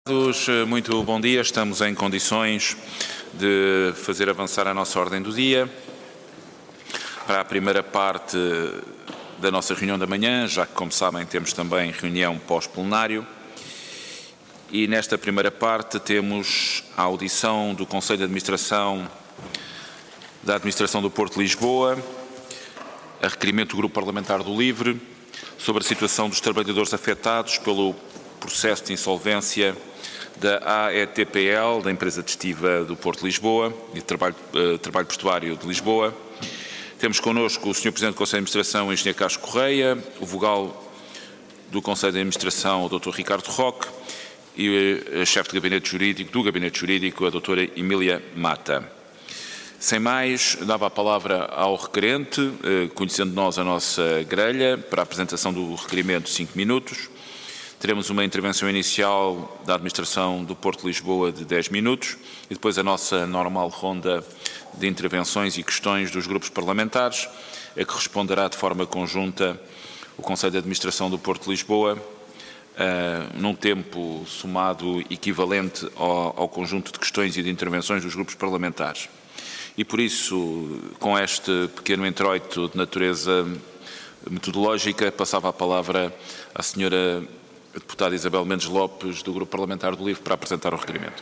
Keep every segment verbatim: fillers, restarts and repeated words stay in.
Muito bom dia, estamos em condições de fazer avançar a nossa ordem do dia. Para a primeira parte da nossa reunião da manhã, já que, como sabem, temos também reunião pós-plenário. E nesta primeira parte temos a audição do Conselho de Administração da Administração do Porto de Lisboa, a requerimento do Grupo Parlamentar do LIVRE, sobre a situação dos trabalhadores afetados pelo processo de insolvência da A E T P L, da empresa de estiva do Porto de Lisboa e de trabalho, uh, trabalho portuário de Lisboa. Temos connosco o senhor Presidente do Conselho de Administração, o engenheiro Carlos Correia, o vogal do Conselho de Administração, o doutor Ricardo Roque, e a chefe de gabinete jurídico, do gabinete jurídico, a doutora Emília Mata. Sem mais, dava a palavra ao requerente, uh, conhecendo nós a nossa grelha, para a apresentação do requerimento de cinco minutos. Teremos uma intervenção inicial da Administração do Porto de Lisboa de dez minutos e depois a nossa normal ronda de intervenções e questões dos grupos parlamentares, a que responderá de forma conjunta o Conselho de Administração do Porto de Lisboa, uh, num tempo somado equivalente ao, ao conjunto de questões e de intervenções dos grupos parlamentares. E por isso, com este pequeno introito de natureza metodológica, passava a palavra à senhora a deputada Isabel Mendes Lopes, do Grupo Parlamentar do LIVRE, para apresentar o requerimento.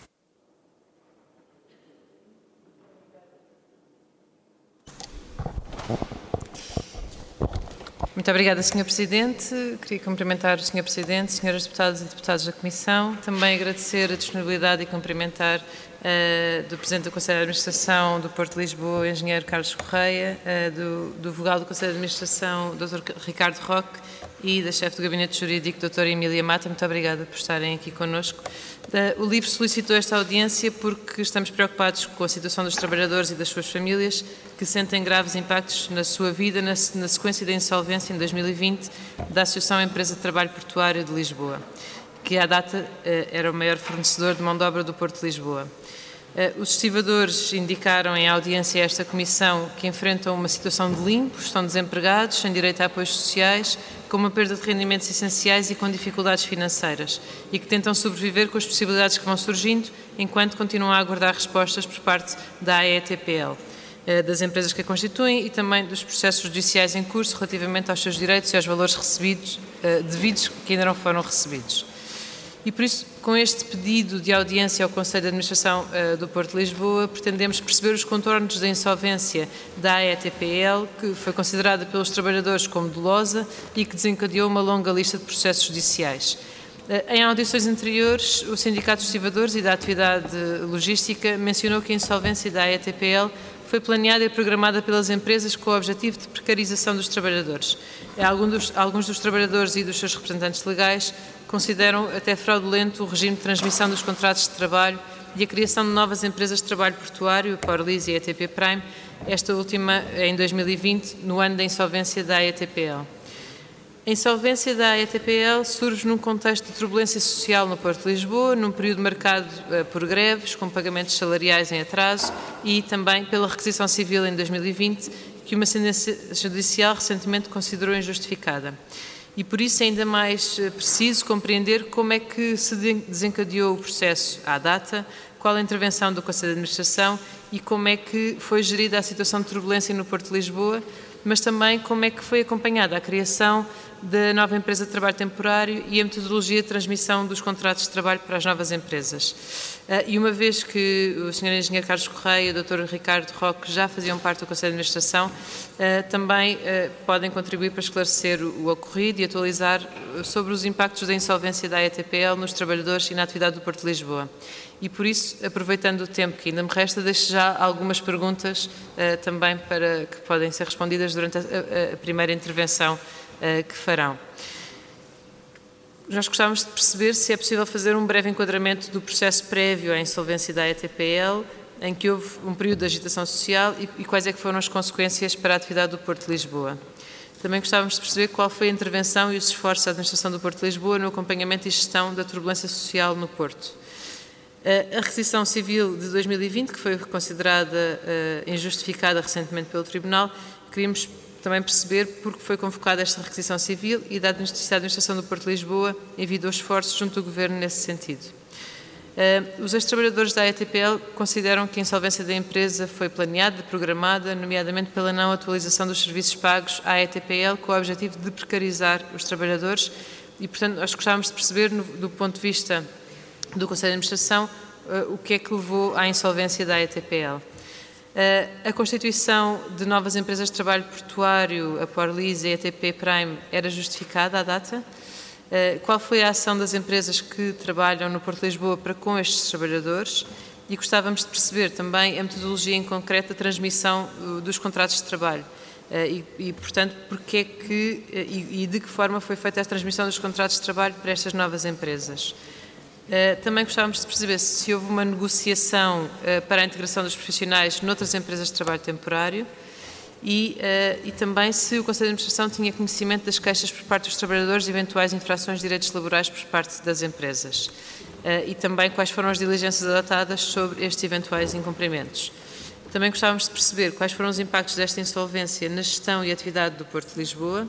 Muito obrigada, senhor Presidente. Queria cumprimentar o senhor Presidente, senhoras deputadas e deputados da Comissão. Também agradecer a disponibilidade e cumprimentar uh, do Presidente do Conselho de Administração do Porto de Lisboa, o engenheiro Carlos Correia, uh, do, do vogal do Conselho de Administração, doutor Ricardo Roque, e da chefe do Gabinete Jurídico, doutora Emília Mata. Muito obrigada por estarem aqui connosco. O LIVRE solicitou esta audiência porque estamos preocupados com a situação dos trabalhadores e das suas famílias que sentem graves impactos na sua vida na, na sequência da insolvência em dois mil e vinte da Associação Empresa de Trabalho Portuário de Lisboa, que à data era o maior fornecedor de mão de obra do Porto de Lisboa. Os estivadores indicaram em audiência a esta Comissão que enfrentam uma situação de limbo, estão desempregados, sem direito a apoios sociais, com uma perda de rendimentos essenciais e com dificuldades financeiras, e que tentam sobreviver com as possibilidades que vão surgindo, enquanto continuam a aguardar respostas por parte da A E T P L, das empresas que a constituem e também dos processos judiciais em curso relativamente aos seus direitos e aos valores recebidos, devidos que ainda não foram recebidos. E por isso, com este pedido de audiência ao Conselho de Administração uh, do Porto de Lisboa, pretendemos perceber os contornos da insolvência da A E T P L, que foi considerada pelos trabalhadores como dolosa e que desencadeou uma longa lista de processos judiciais. Uh, em audições anteriores, o Sindicato dos Estivadores e da Atividade Logística mencionou que a insolvência da A E T P L foi planeada e programada pelas empresas com o objetivo de precarização dos trabalhadores. Alguns dos, alguns dos trabalhadores e dos seus representantes legais consideram até fraudulento o regime de transmissão dos contratos de trabalho e a criação de novas empresas de trabalho portuário, a Porlis e a E T P Prime, esta última em dois mil e vinte, no ano da insolvência da A E T P L. A insolvência da A E T P L surge num contexto de turbulência social no Porto de Lisboa, num período marcado uh, por greves, com pagamentos salariais em atraso e também pela requisição civil em dois mil e vinte, que uma sentença judicial recentemente considerou injustificada. E por isso é ainda mais preciso compreender como é que se desencadeou o processo à data, qual a intervenção do Conselho de Administração e como é que foi gerida a situação de turbulência no Porto de Lisboa, mas também como é que foi acompanhada a criação da nova empresa de trabalho temporário e a metodologia de transmissão dos contratos de trabalho para as novas empresas. E uma vez que o senhor engenheiro Carlos Correia e o doutor Ricardo Roque já faziam parte do Conselho de Administração, também podem contribuir para esclarecer o ocorrido e atualizar sobre os impactos da insolvência da A E T P L nos trabalhadores e na atividade do Porto de Lisboa. E por isso, aproveitando o tempo que ainda me resta, deixo já algumas perguntas uh, também para que podem ser respondidas durante a, a, a primeira intervenção uh, que farão. Nós gostávamos de perceber se é possível fazer um breve enquadramento do processo prévio à insolvência da A E T P L, em que houve um período de agitação social e, e quais é que foram as consequências para a atividade do Porto de Lisboa. Também gostávamos de perceber qual foi a intervenção e os esforços da Administração do Porto de Lisboa no acompanhamento e gestão da turbulência social no Porto. A requisição civil de dois mil e vinte, que foi considerada uh, injustificada recentemente pelo Tribunal, queríamos também perceber porque foi convocada esta requisição civil e da Administração do Porto de Lisboa envidou esforços junto do Governo nesse sentido. Uh, os ex-trabalhadores da A E T P L consideram que a insolvência da empresa foi planeada, programada, nomeadamente pela não atualização dos serviços pagos à A E T P L com o objetivo de precarizar os trabalhadores e, portanto, nós gostávamos de perceber, no, do ponto de vista do Conselho de Administração, uh, o que é que levou à insolvência da A E T P L. Uh, a constituição de novas empresas de trabalho portuário, a Porlis e a E T P Prime, era justificada à data? Uh, qual foi a ação das empresas que trabalham no Porto de Lisboa para com estes trabalhadores? E gostávamos de perceber também a metodologia em concreto da transmissão uh, dos contratos de trabalho. Uh, e, e, portanto, porque é que uh, e, e de que forma foi feita a transmissão dos contratos de trabalho para estas novas empresas. Uh, também gostávamos de perceber se houve uma negociação uh, para a integração dos profissionais noutras empresas de trabalho temporário e, uh, e também se o Conselho de Administração tinha conhecimento das queixas por parte dos trabalhadores de eventuais infrações de direitos laborais por parte das empresas uh, e também quais foram as diligências adotadas sobre estes eventuais incumprimentos. Também gostávamos de perceber quais foram os impactos desta insolvência na gestão e atividade do Porto de Lisboa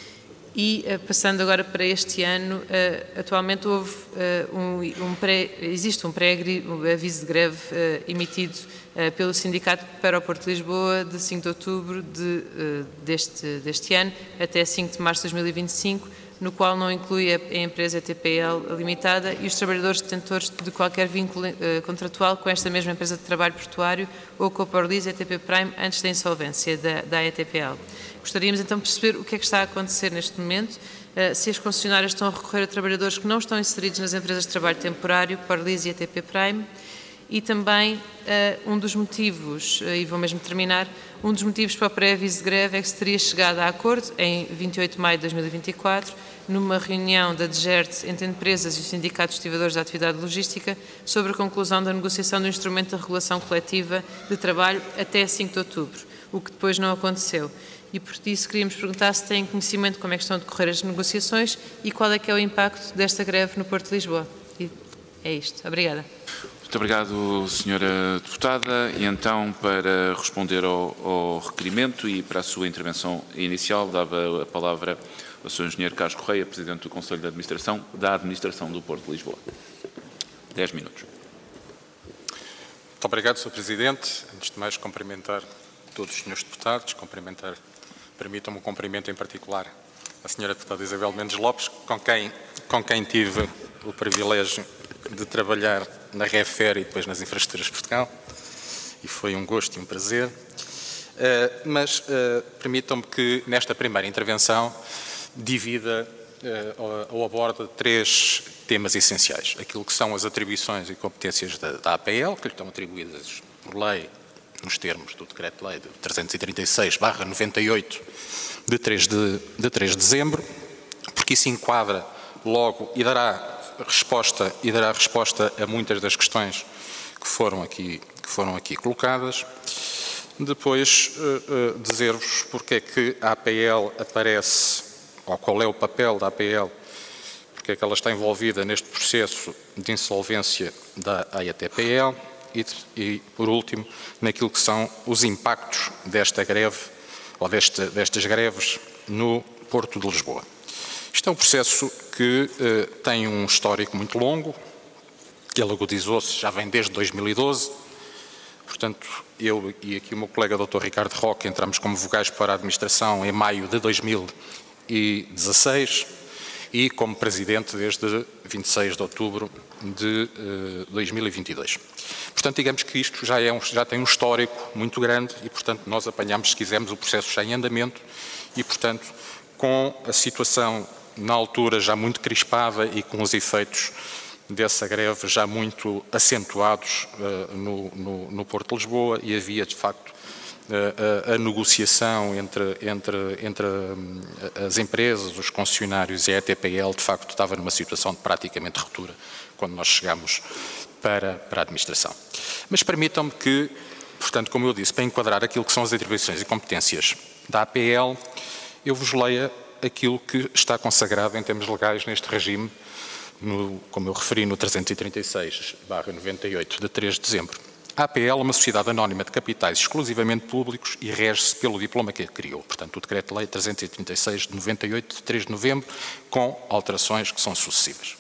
e, uh, passando agora para este ano, uh, atualmente houve uh, um, um pré, existe um pré-aviso de greve uh, emitido uh, pelo Sindicato para o Porto de Lisboa de cinco de outubro de, uh, deste, deste ano até cinco de março de dois mil e vinte e cinco, no qual não inclui a, a empresa E T P L Limitada e os trabalhadores detentores de qualquer vínculo uh, contratual com esta mesma empresa de trabalho portuário ou com a Porlis e a E T P Prime antes da insolvência da, da E T P L. Gostaríamos então de perceber o que é que está a acontecer neste momento, uh, se as concessionárias estão a recorrer a trabalhadores que não estão inseridos nas empresas de trabalho temporário, Porlis e A T P Prime, e também uh, um dos motivos, uh, e vou mesmo terminar, um dos motivos para o pré-aviso de greve é que se teria chegado a acordo em vinte e oito de maio de dois mil e vinte e quatro, numa reunião da DGERT entre empresas e os sindicatos estivadores da atividade logística sobre a conclusão da negociação do instrumento de regulação coletiva de trabalho até cinco de outubro, o que depois não aconteceu. E por isso queríamos perguntar se têm conhecimento de como é que estão a decorrer as negociações e qual é que é o impacto desta greve no Porto de Lisboa. E é isto. Obrigada. Muito obrigado, senhora Deputada. E então, para responder ao, ao requerimento e para a sua intervenção inicial, dava a palavra ao senhor Engenheiro Carlos Correia, Presidente do Conselho de Administração da Administração do Porto de Lisboa. Dez minutos. Muito obrigado, senhor Presidente. Antes de mais, cumprimentar todos os senhores deputados, cumprimentar, permitam-me um cumprimento em particular à senhora Deputada Isabel Mendes Lopes, com quem, com quem tive o privilégio de trabalhar na Refer e depois nas Infraestruturas de Portugal, e foi um gosto e um prazer. Uh, mas uh, permitam-me que, nesta primeira intervenção, divida uh, ou aborda três temas essenciais. Aquilo que são as atribuições e competências da, da A P L, que lhe estão atribuídas por lei, nos termos do Decreto-Lei de trezentos e trinta e seis barra noventa e oito, de três de dezembro, porque isso enquadra logo e dará resposta, e dará resposta a muitas das questões que foram aqui, que foram aqui colocadas. Depois, uh, uh, dizer-vos porque é que a A P L aparece, ou qual é o papel da A P L, porque é que ela está envolvida neste processo de insolvência da E T P L e, e, por último, naquilo que são os impactos desta greve, ou deste, destas greves, no Porto de Lisboa. Isto é um processo que eh, tem um histórico muito longo, que ele agudizou-se, já vem desde dois mil e doze, portanto, eu e aqui o meu colega doutor Ricardo Roque entramos como vogais para a administração em maio de dois mil e dezasseis e como presidente desde vinte e seis de outubro de eh, dois mil e vinte e dois. Portanto, digamos que isto já, é um, já tem um histórico muito grande e, portanto, nós apanhamos, se quisermos, o processo já em andamento e, portanto, com a situação na altura já muito crispada e com os efeitos dessa greve já muito acentuados uh, no, no, no Porto de Lisboa e havia, de facto, uh, a, a negociação entre, entre, entre um, as empresas, os concessionários e a E T P L, de facto, estava numa situação de praticamente ruptura quando nós chegámos para, para a administração. Mas permitam-me que, portanto, como eu disse, para enquadrar aquilo que são as atribuições e competências da A P L, eu vos leia aquilo que está consagrado em termos legais neste regime, no, como eu referi no trezentos e trinta e seis barra noventa e oito de três de dezembro. A APL é uma sociedade anónima de capitais exclusivamente públicos e rege-se pelo diploma que a criou. Portanto, o Decreto-Lei trezentos e trinta e seis de noventa e oito, de três de novembro, com alterações que são sucessivas.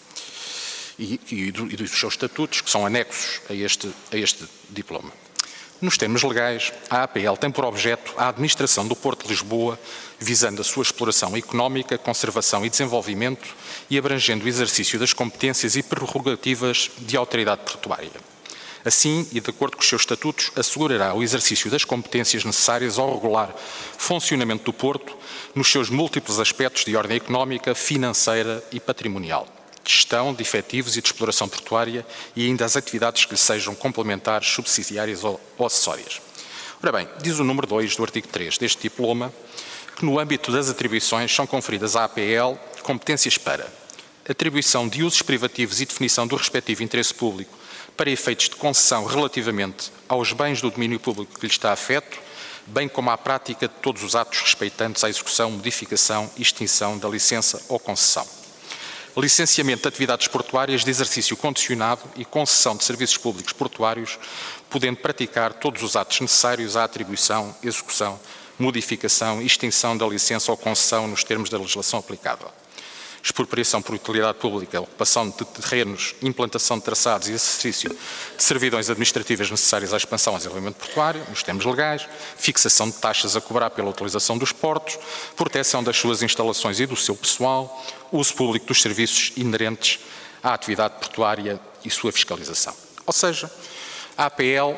E, e, do, e dos seus estatutos, que são anexos a este, a este diploma. Nos termos legais, a A P L tem por objeto a administração do Porto de Lisboa, visando a sua exploração económica, conservação e desenvolvimento e abrangendo o exercício das competências e prerrogativas de autoridade portuária. Assim, e de acordo com os seus estatutos, assegurará o exercício das competências necessárias ao regular funcionamento do Porto nos seus múltiplos aspectos de ordem económica, financeira e patrimonial, de gestão de efetivos e de exploração portuária e ainda as atividades que lhe sejam complementares, subsidiárias ou, ou acessórias. Ora bem, diz o número dois do artigo três deste diploma que no âmbito das atribuições são conferidas à A P L competências para atribuição de usos privativos e definição do respectivo interesse público para efeitos de concessão relativamente aos bens do domínio público que lhe está afeto, bem como à prática de todos os atos respeitantes à execução, modificação e extinção da licença ou concessão. Licenciamento de atividades portuárias de exercício condicionado e concessão de serviços públicos portuários, podendo praticar todos os atos necessários à atribuição, execução, modificação e extinção da licença ou concessão nos termos da legislação aplicável. Expropriação por utilidade pública, ocupação de terrenos, implantação de traçados e exercício de servidões administrativas necessárias à expansão e desenvolvimento portuário, nos termos legais, fixação de taxas a cobrar pela utilização dos portos, proteção das suas instalações e do seu pessoal, uso público dos serviços inerentes à atividade portuária e sua fiscalização. Ou seja, a A P L,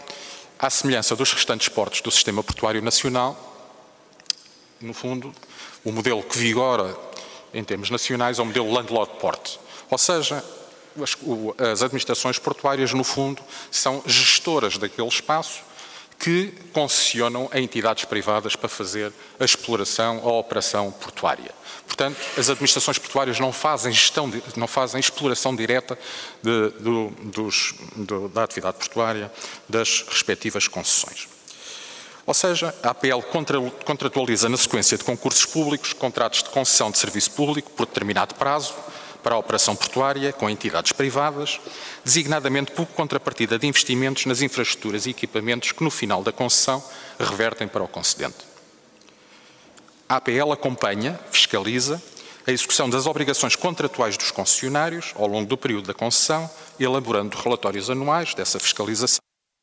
à semelhança dos restantes portos do sistema portuário nacional, no fundo, o modelo que vigora em termos nacionais, é o modelo Landlord Port. Ou seja, as, as administrações portuárias, no fundo, são gestoras daquele espaço que concessionam a entidades privadas para fazer a exploração ou a operação portuária. Portanto, as administrações portuárias não fazem gestão, de, não fazem exploração direta de, do, dos, do, da atividade portuária das respectivas concessões. Ou seja, a A P L contratualiza na sequência de concursos públicos contratos de concessão de serviço público por determinado prazo para a operação portuária com entidades privadas, designadamente por contrapartida de investimentos nas infraestruturas e equipamentos que no final da concessão revertem para o concedente. A A P L acompanha, fiscaliza a execução das obrigações contratuais dos concessionários ao longo do período da concessão, elaborando relatórios anuais dessa fiscalização.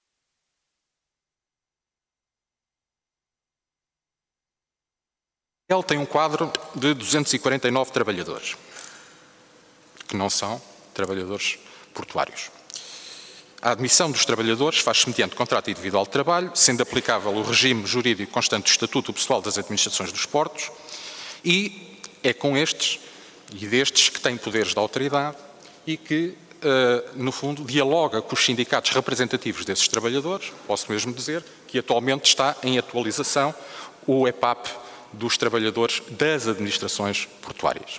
Ele tem um quadro de duzentos e quarenta e nove trabalhadores, que não são trabalhadores portuários. A admissão dos trabalhadores faz-se mediante contrato individual de trabalho, sendo aplicável o regime jurídico constante do Estatuto Pessoal das Administrações dos Portos, e é com estes e destes que tem poderes de autoridade e que, no fundo, dialoga com os sindicatos representativos desses trabalhadores. Posso mesmo dizer que atualmente está em atualização o E P A P dos trabalhadores das administrações portuárias.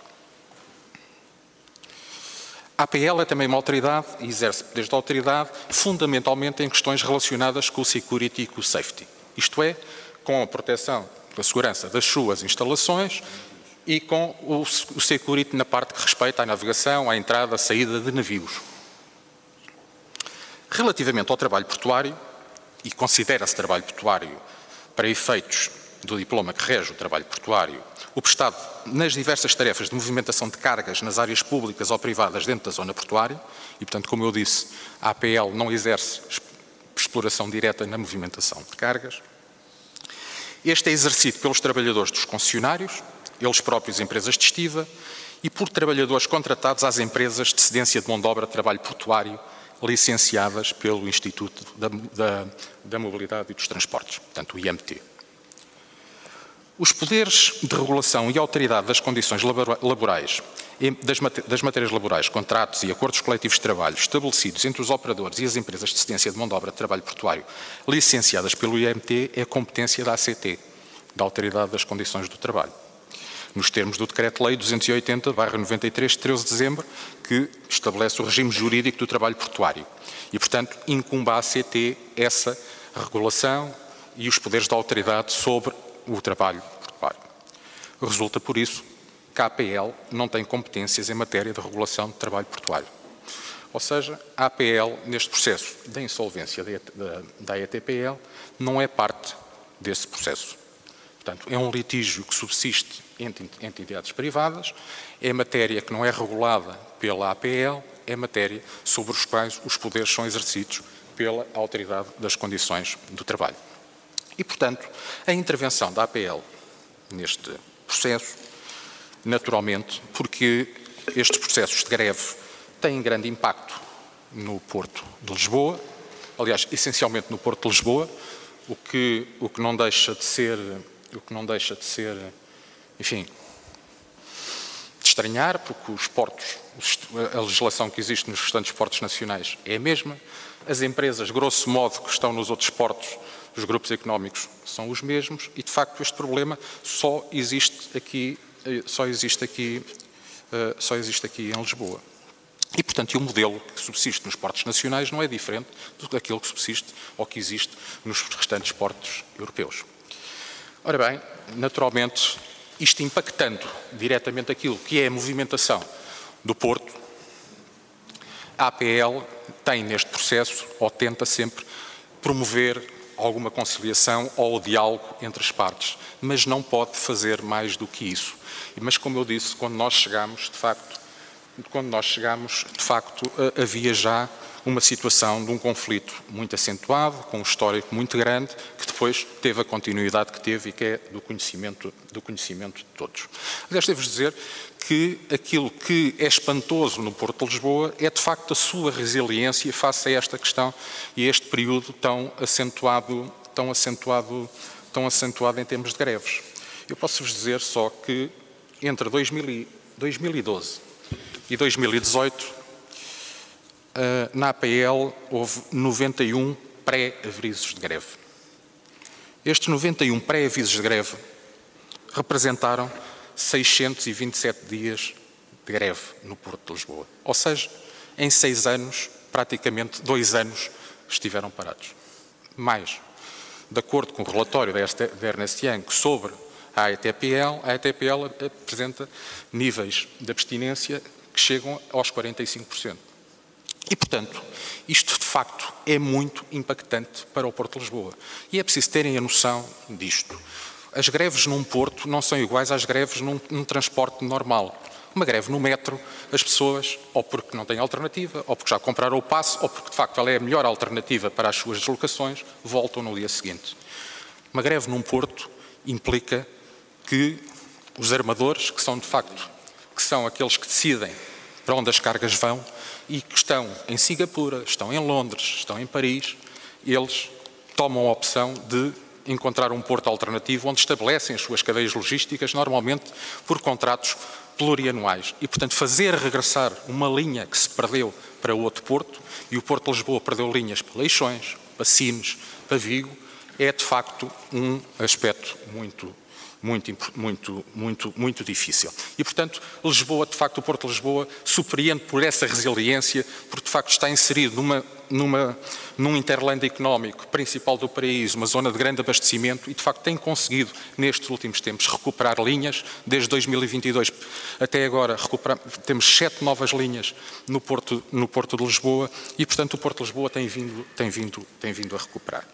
A A P L é também uma autoridade e exerce poderes de autoridade fundamentalmente em questões relacionadas com o security e com o safety. Isto é, com a proteção da segurança das suas instalações e com o security na parte que respeita à navegação, à entrada, à saída de navios. Relativamente ao trabalho portuário, e considera-se trabalho portuário para efeitos do diploma que rege o trabalho portuário, o prestado nas diversas tarefas de movimentação de cargas nas áreas públicas ou privadas dentro da zona portuária, e, portanto, como eu disse, a A P L não exerce exploração direta na movimentação de cargas. Este é exercido pelos trabalhadores dos concessionários, eles próprios empresas de estiva, e por trabalhadores contratados às empresas de cedência de mão de obra de trabalho portuário, licenciadas pelo Instituto da, da, da Mobilidade e dos Transportes, portanto, o I M T. Os poderes de regulação e autoridade das condições laborais, das matérias laborais, contratos e acordos coletivos de trabalho estabelecidos entre os operadores e as empresas de cedência de mão de obra de trabalho portuário licenciadas pelo I M T é a competência da A C T, da Autoridade das Condições do Trabalho, nos termos do Decreto-Lei duzentos e oitenta barra noventa e três, de treze de dezembro, que estabelece o regime jurídico do trabalho portuário. E, portanto, incumbe à A C T essa regulação e os poderes da autoridade sobre o trabalho portuário. Resulta, por isso, que a A P L não tem competências em matéria de regulação de trabalho portuário. Ou seja, a APL, neste processo da insolvência da E T P L, não é parte desse processo. Portanto, é um litígio que subsiste entre entidades privadas, é matéria que não é regulada pela A P L, é matéria sobre os quais os poderes são exercidos pela Autoridade das Condições do Trabalho. E, portanto, a intervenção da A P L neste processo, naturalmente, porque estes processos de greve têm grande impacto no Porto de Lisboa, aliás, essencialmente no Porto de Lisboa, o que, o que não deixa de ser, o que não deixa de ser, enfim, de estranhar, porque os portos, a legislação que existe nos restantes portos nacionais é a mesma, as empresas, grosso modo, que estão nos outros portos, os grupos económicos, são os mesmos e, de facto, este problema só existe aqui, só existe aqui, só existe aqui em Lisboa. E, portanto, o modelo que subsiste nos portos nacionais não é diferente daquele que subsiste ou que existe nos restantes portos europeus. Ora bem, naturalmente, isto impactando diretamente aquilo que é a movimentação do Porto, a A P L tem neste processo, ou tenta sempre, promover alguma conciliação ou diálogo entre as partes, mas não pode fazer mais do que isso. Mas, como eu disse, quando nós chegamos, de facto, quando nós chegamos, de facto, havia já uma situação de um conflito muito acentuado, com um histórico muito grande, que depois teve a continuidade que teve e que é do conhecimento, do conhecimento de todos. Aliás, devo dizer que aquilo que é espantoso no Porto de Lisboa é, de facto, a sua resiliência face a esta questão e a este período tão acentuado, tão acentuado, tão acentuado em termos de greves. Eu posso-vos dizer só que entre dois mil e doze e dois mil e dezoito, na A P L houve noventa e um pré-avisos de greve. Estes noventa e um pré-avisos de greve representaram seiscentos e vinte e sete dias de greve no Porto de Lisboa. Ou seja, em seis anos, praticamente dois anos, estiveram parados. Mais, de acordo com o relatório da Ernst Young sobre a E T P L, a E T P L apresenta níveis de abstinência que chegam aos quarenta e cinco por cento. E, portanto, isto de facto é muito impactante para o Porto de Lisboa. E é preciso terem a noção disto. As greves num porto não são iguais às greves num, num transporte normal. Uma greve no metro, as pessoas, ou porque não têm alternativa, ou porque já compraram o passe, ou porque de facto ela é a melhor alternativa para as suas deslocações, voltam no dia seguinte. Uma greve num porto implica que os armadores, que são de facto, que são aqueles que decidem para onde as cargas vão e que estão em Singapura, estão em Londres, estão em Paris, eles tomam a opção de encontrar um porto alternativo onde estabelecem as suas cadeias logísticas, normalmente por contratos plurianuais. E, portanto, fazer regressar uma linha que se perdeu para outro porto, e o Porto de Lisboa perdeu linhas para Leixões, para Sines, para Vigo, é de facto um aspecto muito Muito, muito, muito, muito difícil. E, portanto, Lisboa, de facto, o Porto de Lisboa surpreende por essa resiliência, porque, de facto, está inserido numa, numa, num interland económico principal do país, uma zona de grande abastecimento e, de facto, tem conseguido, nestes últimos tempos, recuperar linhas. Desde dois mil e vinte e dois até agora, temos sete novas linhas no Porto, no Porto de Lisboa e, portanto, o Porto de Lisboa tem vindo, tem vindo, tem vindo a recuperar.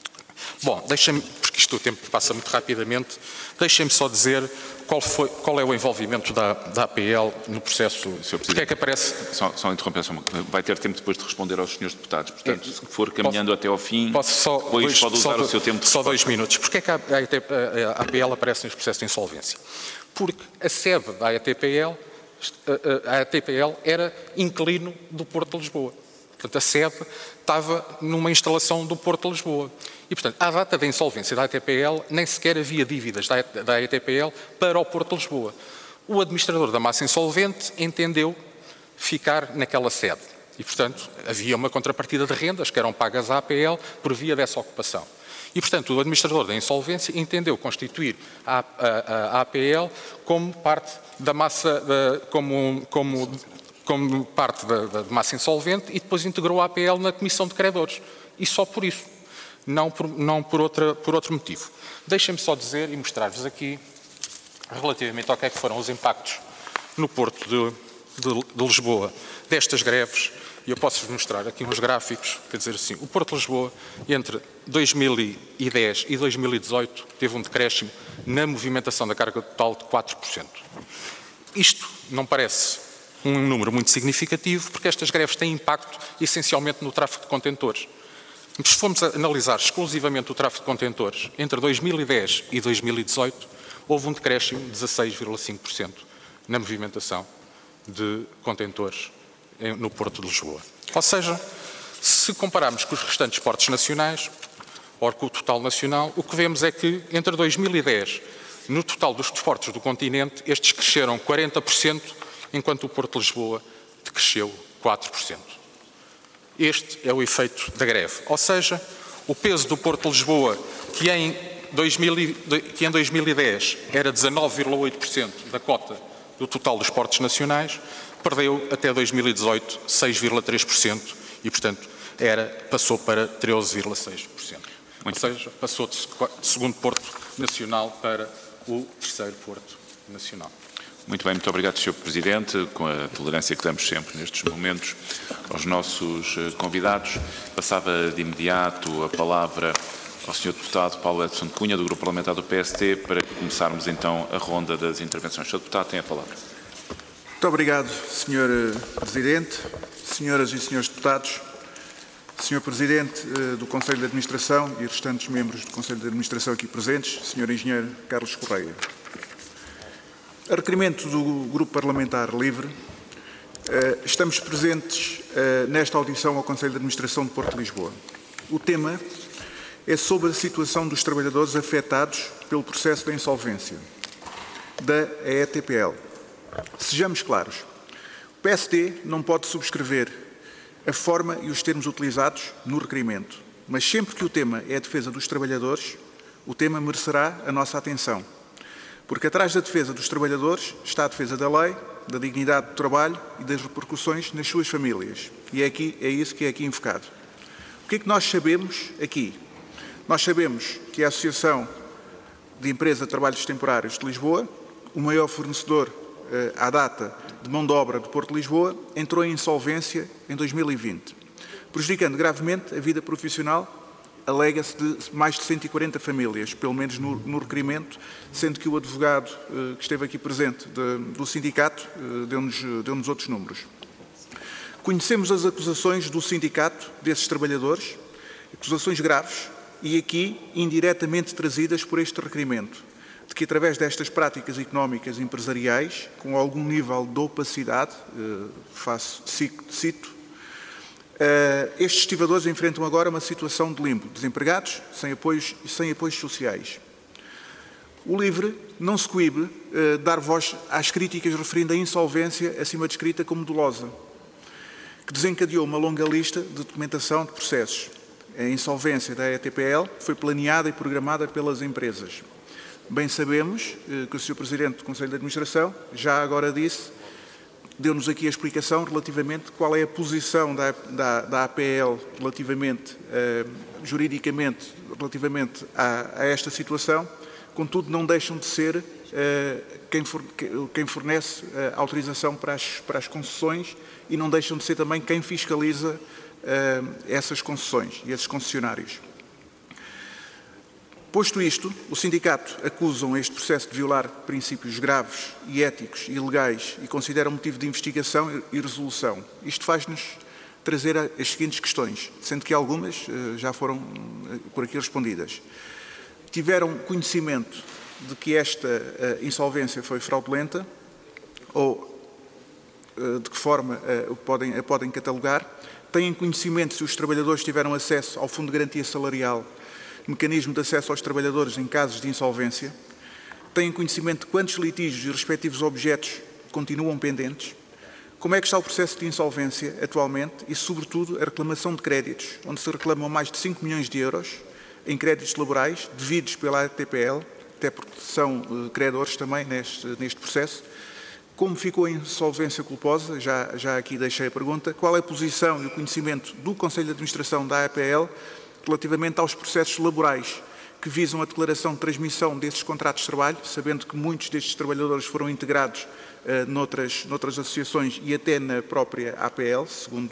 Bom, deixem-me, porque isto o tempo passa muito rapidamente, deixem-me só dizer qual, foi, qual é o envolvimento da, da A P L no processo. Porque é que aparece... Só, só interromper, só uma, vai ter tempo depois de responder aos senhores deputados. Portanto, é, se for caminhando posso, até ao fim, posso só, depois dois, pode usar só, o seu tempo de Só resposta. dois minutos. Porque é que a, a, a A P L aparece neste processo de insolvência? Porque a sede da A T P L, a, a, a A T P L era inquilino do Porto de Lisboa. Portanto, a sede estava numa instalação do Porto de Lisboa. E, portanto, à data da insolvência da A T P L, nem sequer havia dívidas da, da A T P L para o Porto de Lisboa. O administrador da massa insolvente entendeu ficar naquela sede. E, portanto, havia uma contrapartida de rendas que eram pagas à A P L por via dessa ocupação. E, portanto, o administrador da insolvência entendeu constituir a, a, a, a APL como parte da massa, da, como, como, como parte da, da massa insolvente e depois integrou a A P L na Comissão de Credores. E só por isso. Não por, não por, outra, por outro motivo. Deixem-me só dizer e mostrar-vos aqui, relativamente ao que é que foram os impactos no Porto de, de, de Lisboa destas greves, E eu posso-vos mostrar aqui uns gráficos, quer dizer assim, o Porto de Lisboa, entre dois mil e dez e dois mil e dezoito, teve um decréscimo na movimentação da carga total de quatro por cento. Isto não parece um número muito significativo, porque estas greves têm impacto essencialmente no tráfego de contentores. Mas se formos analisar exclusivamente o tráfego de contentores, entre dois mil e dez e dois mil e dezoito, houve um decréscimo de dezasseis vírgula cinco por cento na movimentação de contentores no Porto de Lisboa. Ou seja, se compararmos com os restantes portos nacionais, ou com o total nacional, o que vemos é que, entre dois mil e dez, no total dos portos do continente, estes cresceram quarenta por cento, enquanto o Porto de Lisboa cresceu quatro por cento. Este é o efeito da greve. Ou seja, o peso do Porto de Lisboa, que em dois mil e dez era dezanove vírgula oito por cento da cota do total dos portos nacionais, perdeu até dois mil e dezoito seis vírgula três por cento e, portanto, era, passou para treze vírgula seis por cento. Ou seja, passou de segundo porto nacional para o terceiro porto nacional. Muito bem, muito obrigado, senhor Presidente, com a tolerância que damos sempre nestes momentos aos nossos convidados. Passava de imediato a palavra ao senhor Deputado Paulo Edson Cunha, do Grupo Parlamentar do P S D, para começarmos então a ronda das intervenções. senhor Deputado, tem a palavra. Muito obrigado, senhor Presidente, senhoras e senhores deputados, senhor Presidente do Conselho de Administração e restantes membros do Conselho de Administração aqui presentes, senhor Engenheiro Carlos Correia. A requerimento do Grupo Parlamentar Livre, estamos presentes nesta audição ao Conselho de Administração de Porto de Lisboa. O tema é sobre a situação dos trabalhadores afetados pelo processo de insolvência da E T P L. Sejamos claros, o P S D não pode subscrever a forma e os termos utilizados no requerimento, mas sempre que o tema é a defesa dos trabalhadores, o tema merecerá a nossa atenção. Porque atrás da defesa dos trabalhadores está a defesa da lei, da dignidade do trabalho e das repercussões nas suas famílias. E é, aqui, é isso que é aqui invocado. O que é que nós sabemos aqui? Nós sabemos que a Associação de Empresa de Trabalhos Temporários de Lisboa, o maior fornecedor eh, à data de mão de obra do Porto de Lisboa, entrou em insolvência em dois mil e vinte, prejudicando gravemente a vida profissional, alega-se, de mais de cento e quarenta famílias, pelo menos no, no requerimento, sendo que o advogado eh, que esteve aqui presente de, do sindicato eh, deu-nos deu-nos outros números. Conhecemos as acusações do sindicato desses trabalhadores, acusações graves e aqui indiretamente trazidas por este requerimento, de que através destas práticas económicas e empresariais, com algum nível de opacidade, eh, faço, cito, Uh, estes estivadores enfrentam agora uma situação de limbo, desempregados, sem apoios, sem apoios sociais. O LIVRE não se coíbe uh, dar voz às críticas referindo a insolvência acima descrita como dolosa, que desencadeou uma longa lista de documentação de processos. A insolvência da E T P L foi planeada e programada pelas empresas. Bem sabemos uh, que o senhor Presidente do Conselho de Administração já agora disse, deu-nos aqui a explicação relativamente qual é a posição da, da, da A P L relativamente, uh, juridicamente, relativamente a, a esta situação, contudo não deixam de ser uh, quem, for, quem fornece uh, autorização para as, para as concessões e não deixam de ser também quem fiscaliza uh, essas concessões e esses concessionários. Posto isto, o sindicato acusam este processo de violar princípios graves e éticos e legais e considera motivo de investigação e resolução. Isto faz-nos trazer as seguintes questões, sendo que algumas já foram por aqui respondidas. Tiveram conhecimento de que esta insolvência foi fraudulenta ou de que forma a podem, a podem catalogar? Têm conhecimento se os trabalhadores tiveram acesso ao Fundo de Garantia Salarial, mecanismo de acesso aos trabalhadores em casos de insolvência? Têm conhecimento de quantos litígios e respectivos objetos continuam pendentes? Como é que está o processo de insolvência atualmente e, sobretudo, a reclamação de créditos, onde se reclamam mais de cinco milhões de euros em créditos laborais devidos pela E T P L, até porque são uh, credores também neste, neste processo. Como ficou a insolvência culposa? Já, já aqui deixei a pergunta. Qual é a posição e o conhecimento do Conselho de Administração da A P L relativamente aos processos laborais que visam a declaração de transmissão desses contratos de trabalho, sabendo que muitos destes trabalhadores foram integrados uh, noutras, noutras associações e até na própria A P L, segundo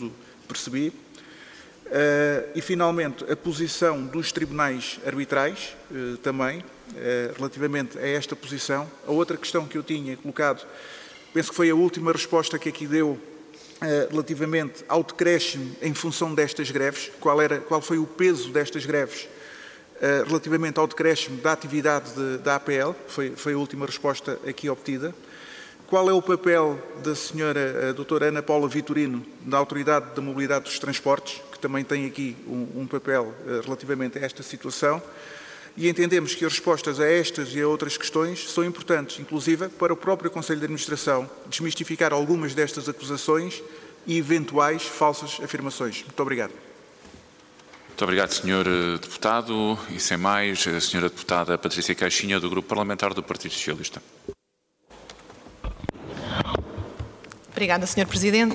percebi. Uh, e, finalmente, a posição dos tribunais arbitrais, uh, também, uh, relativamente a esta posição. A outra questão que eu tinha colocado, penso que foi a última resposta que aqui deu, uh, relativamente ao decréscimo em função destas greves, qual, era, qual foi o peso destas greves uh, relativamente ao decréscimo da atividade de, da A P L, foi, foi a última resposta aqui obtida. Qual é o papel da senhora a doutora Ana Paula Vitorino, da Autoridade da Mobilidade dos Transportes, que também tem aqui um, um papel uh, relativamente a esta situação, e entendemos que as respostas a estas e a outras questões são importantes, inclusive para o próprio Conselho de Administração, desmistificar algumas destas acusações e eventuais falsas afirmações. Muito obrigado. Muito obrigado, senhor Deputado. E sem mais, a senhora Deputada Patrícia Caixinha, do Grupo Parlamentar do Partido Socialista. Obrigada, senhor Presidente.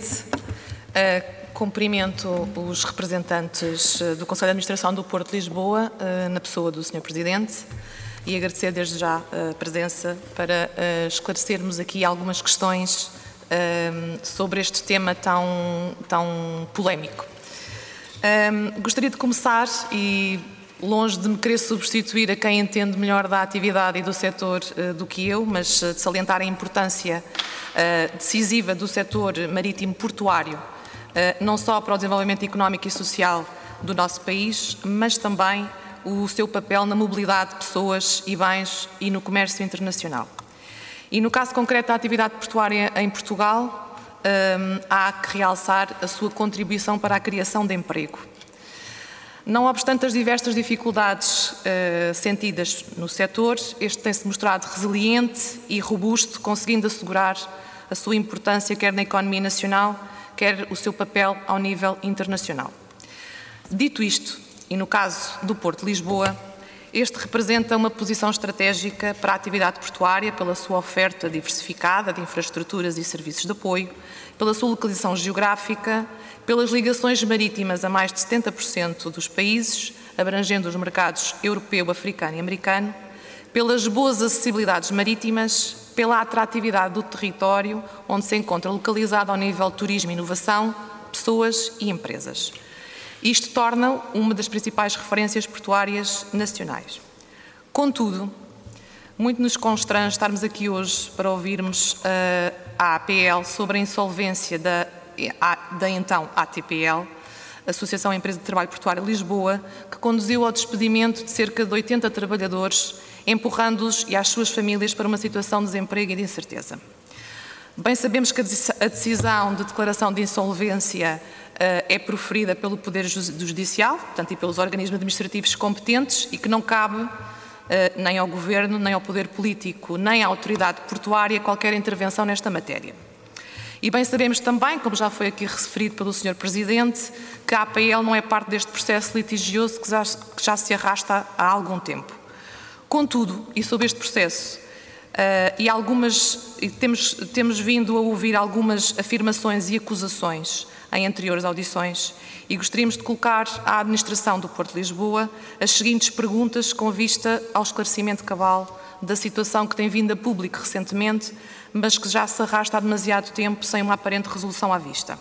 Uh, cumprimento os representantes do Conselho de Administração do Porto de Lisboa, uh, na pessoa do senhor Presidente, e agradecer desde já a presença para uh, esclarecermos aqui algumas questões uh, sobre este tema tão, tão polémico. Uh, gostaria de começar, e longe de me querer substituir a quem entende melhor da atividade e do setor uh, do que eu, mas uh, de salientar a importância uh, decisiva do setor marítimo portuário, uh, não só para o desenvolvimento económico e social do nosso país, mas também o seu papel na mobilidade de pessoas e bens e no comércio internacional. E no caso concreto da atividade portuária em Portugal, um, há que realçar a sua contribuição para a criação de emprego. Não obstante as diversas dificuldades uh, sentidas no setor, este tem-se mostrado resiliente e robusto, conseguindo assegurar a sua importância quer na economia nacional, quer o seu papel ao nível internacional. Dito isto, e no caso do Porto de Lisboa, este representa uma posição estratégica para a atividade portuária pela sua oferta diversificada de infraestruturas e serviços de apoio, pela sua localização geográfica, pelas ligações marítimas a mais de setenta por cento dos países, abrangendo os mercados europeu, africano e americano, pelas boas acessibilidades marítimas, pela atratividade do território onde se encontra localizado ao nível de turismo e inovação, pessoas e empresas. Isto torna uma das principais referências portuárias nacionais. Contudo, muito nos constrange estarmos aqui hoje para ouvirmos uh, a A P L sobre a insolvência da, da então A T P L, Associação Empresa de Trabalho Portuário de Lisboa, que conduziu ao despedimento de cerca de oitenta trabalhadores, empurrando-os e as suas famílias para uma situação de desemprego e de incerteza. Bem sabemos que a decisão de declaração de insolvência uh, é proferida pelo Poder Judicial, portanto, e pelos organismos administrativos competentes, e que não cabe uh, nem ao Governo, nem ao Poder Político, nem à Autoridade Portuária qualquer intervenção nesta matéria. E bem sabemos também, como já foi aqui referido pelo senhor Presidente, que a A P L não é parte deste processo litigioso que já, que já se arrasta há algum tempo. Contudo, e sobre este processo, Uh, e algumas, e temos, temos vindo a ouvir algumas afirmações e acusações em anteriores audições, e gostaríamos de colocar à Administração do Porto de Lisboa as seguintes perguntas com vista ao esclarecimento cabal da situação que tem vindo a público recentemente, mas que já se arrasta há demasiado tempo sem uma aparente resolução à vista.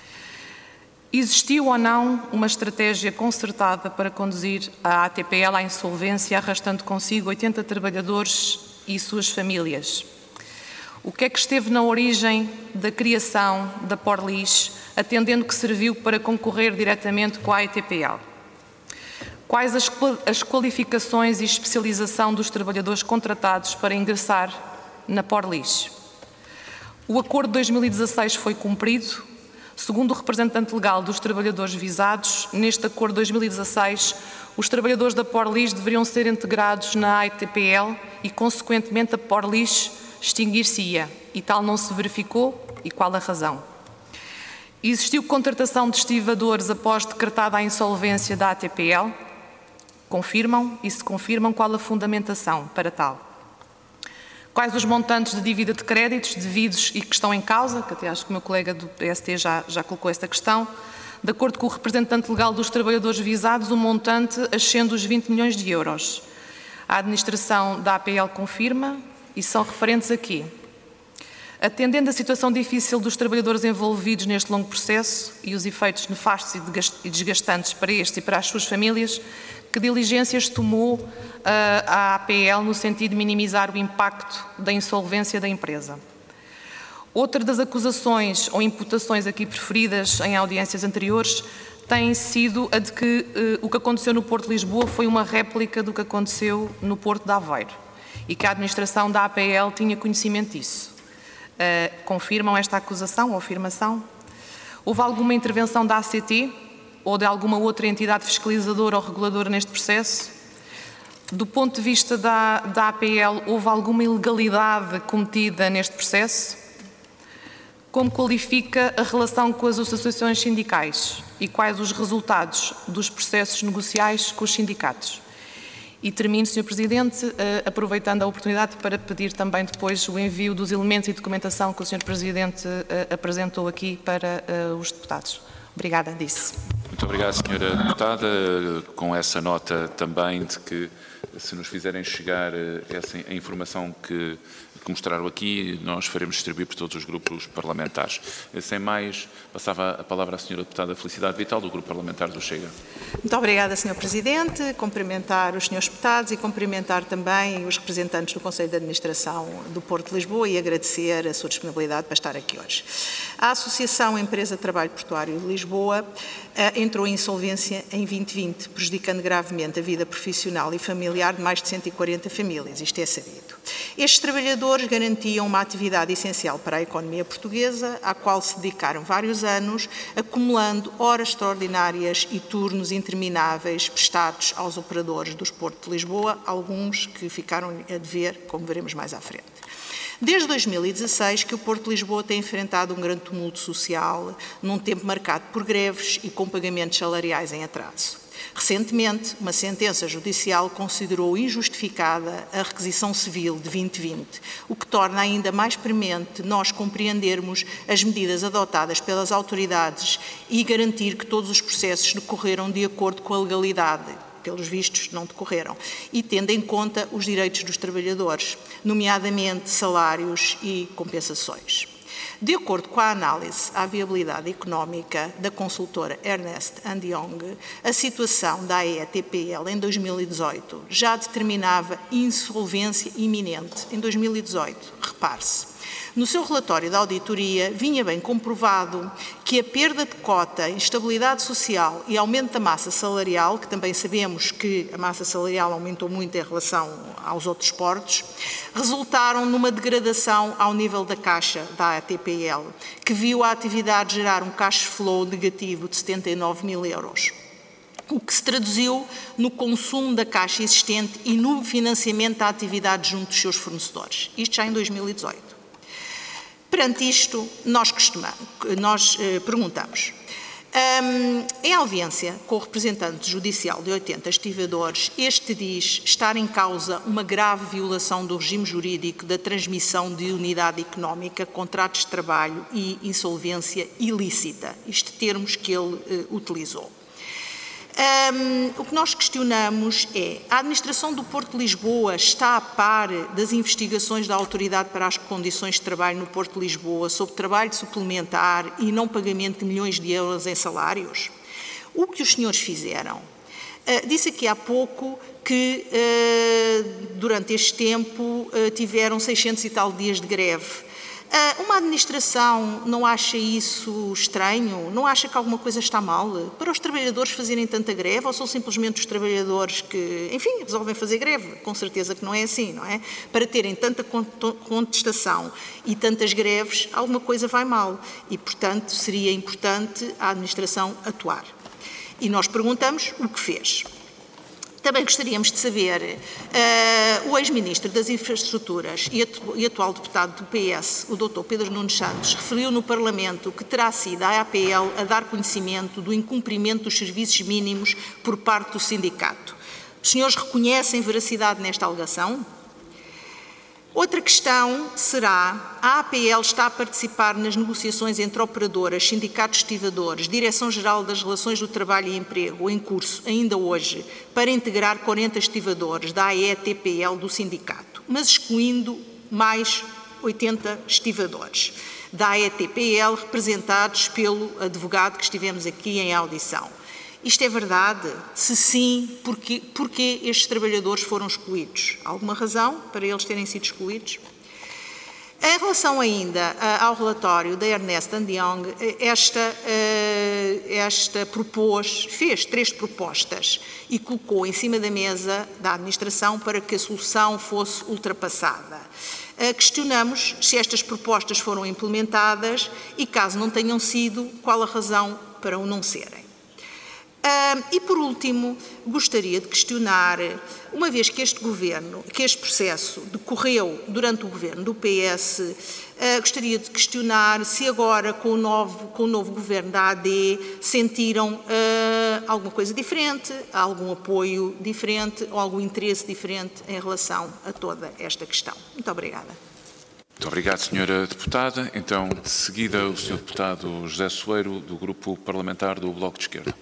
Existiu ou não uma estratégia concertada para conduzir a A T P L à insolvência, arrastando consigo oitenta trabalhadores e suas famílias? O que é que esteve na origem da criação da Porlis, atendendo que serviu para concorrer diretamente com a A T P L? Quais as, as qualificações e especialização dos trabalhadores contratados para ingressar na Porlis? O acordo de dois mil e dezasseis foi cumprido. Segundo o representante legal dos trabalhadores visados, neste acordo de dois mil e dezasseis, os trabalhadores da Porlis deveriam ser integrados na A T P L e, consequentemente, a Porlis extinguir-se-ia. E tal não se verificou. E qual a razão? Existiu contratação de estivadores após decretada a insolvência da A T P L? Confirmam? E se confirmam, qual a fundamentação para tal? Quais os montantes de dívida de créditos devidos e que estão em causa? Que até acho que o meu colega do P S T já, já colocou esta questão. De acordo com o representante legal dos trabalhadores visados, o montante ascende os vinte milhões de euros. A administração da A P L confirma e são referentes aqui. Atendendo à situação difícil dos trabalhadores envolvidos neste longo processo e os efeitos nefastos e desgastantes para estes e para as suas famílias, que diligências tomou uh, a A P L no sentido de minimizar o impacto da insolvência da empresa? Outra das acusações ou imputações aqui preferidas em audiências anteriores tem sido a de que uh, o que aconteceu no Porto de Lisboa foi uma réplica do que aconteceu no Porto de Aveiro e que a administração da A P L tinha conhecimento disso. Uh, confirmam esta acusação ou afirmação? Houve alguma intervenção da A C T ou de alguma outra entidade fiscalizadora ou reguladora neste processo? Do ponto de vista da, da A P L, houve alguma ilegalidade cometida neste processo? Como qualifica a relação com as associações sindicais e quais os resultados dos processos negociais com os sindicatos? E termino, senhor Presidente, aproveitando a oportunidade para pedir também depois o envio dos elementos e documentação que o senhor Presidente apresentou aqui para os deputados. Obrigada, disse. Muito obrigado, senhora Deputada. Com essa nota também de que, se nos fizerem chegar essa a informação que, que mostraram aqui, nós faremos distribuir por todos os grupos parlamentares. Sem mais, passava a palavra à senhora Deputada Felicidade Vital, do Grupo Parlamentar do Chega. Muito obrigada, senhor Presidente. Cumprimentar os senhores deputados e cumprimentar também os representantes do Conselho de Administração do Porto de Lisboa e agradecer a sua disponibilidade para estar aqui hoje. A Associação Empresa de Trabalho Portuário de Lisboa entrou em insolvência em vinte e vinte, prejudicando gravemente a vida profissional e familiar de mais de cento e quarenta famílias, isto é sabido. Estes trabalhadores garantiam uma atividade essencial para a economia portuguesa, à qual se dedicaram vários anos, acumulando horas extraordinárias e turnos intermináveis prestados aos operadores dos Portos de Lisboa, alguns que ficaram a dever, como veremos mais à frente. Desde dois mil e dezasseis que o Porto de Lisboa tem enfrentado um grande tumulto social, num tempo marcado por greves e com pagamentos salariais em atraso. Recentemente, uma sentença judicial considerou injustificada a requisição civil de vinte e vinte, o que torna ainda mais premente nós compreendermos as medidas adotadas pelas autoridades e garantir que todos os processos decorreram de acordo com a legalidade. Pelos vistos, não decorreram, e tendo em conta os direitos dos trabalhadores, nomeadamente salários e compensações. De acordo com a análise à viabilidade económica da consultora Ernst and Young, a situação da A E T P L em dois mil e dezoito já determinava insolvência iminente. Em dois mil e dezoito, repare-se. No seu relatório da auditoria, vinha bem comprovado que a perda de cota, instabilidade social e aumento da massa salarial, que também sabemos que a massa salarial aumentou muito em relação aos outros portos, resultaram numa degradação ao nível da caixa da A T P L, que viu a atividade gerar um cash flow negativo de setenta e nove mil euros. O que se traduziu no consumo da caixa existente e no financiamento da atividade junto dos seus fornecedores. Isto já em dois mil e dezoito. Perante isto, nós, costumamos, nós eh, perguntamos, um, em audiência com o representante judicial de oitenta estivadores, este diz estar em causa uma grave violação do regime jurídico da transmissão de unidade económica, contratos de trabalho e insolvência ilícita, isto termos que ele eh, utilizou. Um, o que nós questionamos é, a administração do Porto de Lisboa está a par das investigações da Autoridade para as Condições de Trabalho no Porto de Lisboa sobre trabalho suplementar e não pagamento de milhões de euros em salários? O que os senhores fizeram? Uh, disse aqui há pouco que uh, durante este tempo uh, tiveram seiscentos e tal dias de greve. Uma administração não acha isso estranho? Não acha que alguma coisa está mal? Para os trabalhadores fazerem tanta greve, ou são simplesmente os trabalhadores que, enfim, resolvem fazer greve? Com certeza que não é assim, não é? Para terem tanta contestação e tantas greves, alguma coisa vai mal. E, portanto, seria importante a administração atuar. E nós perguntamos o que fez. Também gostaríamos de saber, uh, o ex-ministro das Infraestruturas e, atu e atual deputado do P S, o doutor Pedro Nunes Santos, referiu no Parlamento que terá sido a A P L a dar conhecimento do incumprimento dos serviços mínimos por parte do sindicato. Os senhores reconhecem veracidade nesta alegação? Outra questão será, a A P L está a participar nas negociações entre operadoras, sindicatos estivadores, Direção-Geral das Relações do Trabalho e Emprego, em curso, ainda hoje, para integrar quarenta estivadores da A E T P L do sindicato, mas excluindo mais oitenta estivadores da A E T P L, representados pelo advogado que estivemos aqui em audição. Isto é verdade? Se sim, porquê, porquê estes trabalhadores foram excluídos? Alguma razão para eles terem sido excluídos? Em relação ainda ao relatório da Ernst and Young, esta, esta propôs, fez três propostas e colocou em cima da mesa da administração para que a solução fosse ultrapassada. Questionamos se estas propostas foram implementadas e, caso não tenham sido, qual a razão para o não serem. Uh, e, por último, gostaria de questionar, uma vez que este governo, que este processo decorreu durante o governo do P S, uh, gostaria de questionar se agora, com o novo, com o novo governo da A D, sentiram uh, alguma coisa diferente, algum apoio diferente ou algum interesse diferente em relação a toda esta questão. Muito obrigada. Muito obrigado, senhora Deputada. Então, de seguida, o senhor Deputado José Soeiro, do Grupo Parlamentar do Bloco de Esquerda.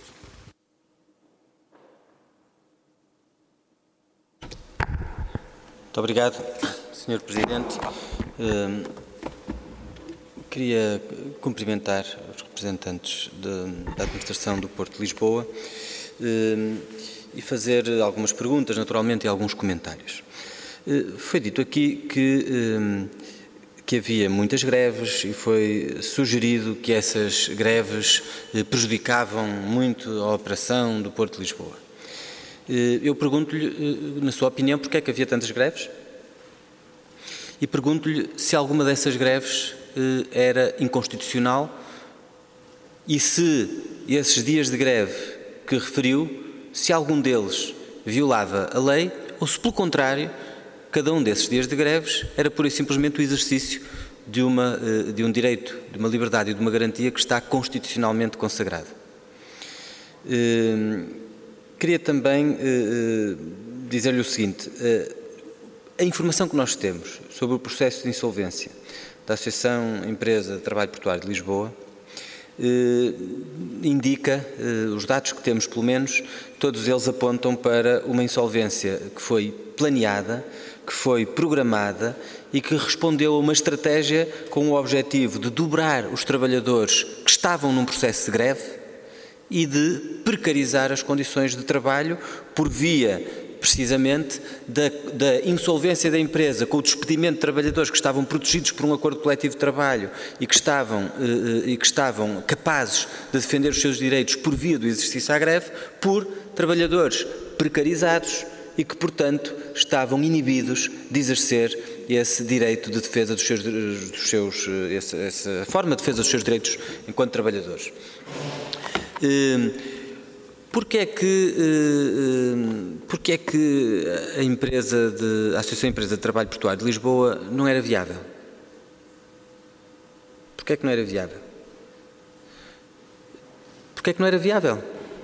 Muito obrigado, senhor Presidente. Uh, queria cumprimentar os representantes de, da Administração do Porto de Lisboa uh, e fazer algumas perguntas, naturalmente, e alguns comentários. Uh, foi dito aqui que, uh, que havia muitas greves e foi sugerido que essas greves uh, prejudicavam muito a operação do Porto de Lisboa. Eu pergunto-lhe, na sua opinião, porque é que havia tantas greves? E pergunto-lhe se alguma dessas greves era inconstitucional e se esses dias de greve que referiu, se algum deles violava a lei ou se, pelo contrário, cada um desses dias de greves era pura e simplesmente o exercício de, uma, de um direito, de uma liberdade e de uma garantia que está constitucionalmente consagrado. Queria também eh, dizer-lhe o seguinte, eh, a informação que nós temos sobre o processo de insolvência da Associação Empresa de Trabalho Portuário de Lisboa eh, indica, eh, os dados que temos pelo menos, todos eles apontam para uma insolvência que foi planeada, que foi programada e que respondeu a uma estratégia com o objetivo de dobrar os trabalhadores que estavam num processo de greve e de precarizar as condições de trabalho por via, precisamente, da, da insolvência da empresa, com o despedimento de trabalhadores que estavam protegidos por um acordo coletivo de trabalho e que estavam, eh, e que estavam capazes de defender os seus direitos por via do exercício à greve, por trabalhadores precarizados e que, portanto, estavam inibidos de exercer esse direito de defesa dos seus, dos seus essa, essa forma de defesa dos seus direitos enquanto trabalhadores. Porquê é que, porquê é que a, empresa de, a Associação Empresa de Trabalho Portuário de Lisboa não era viável? Porquê é que não era viável? Porquê é que não era viável?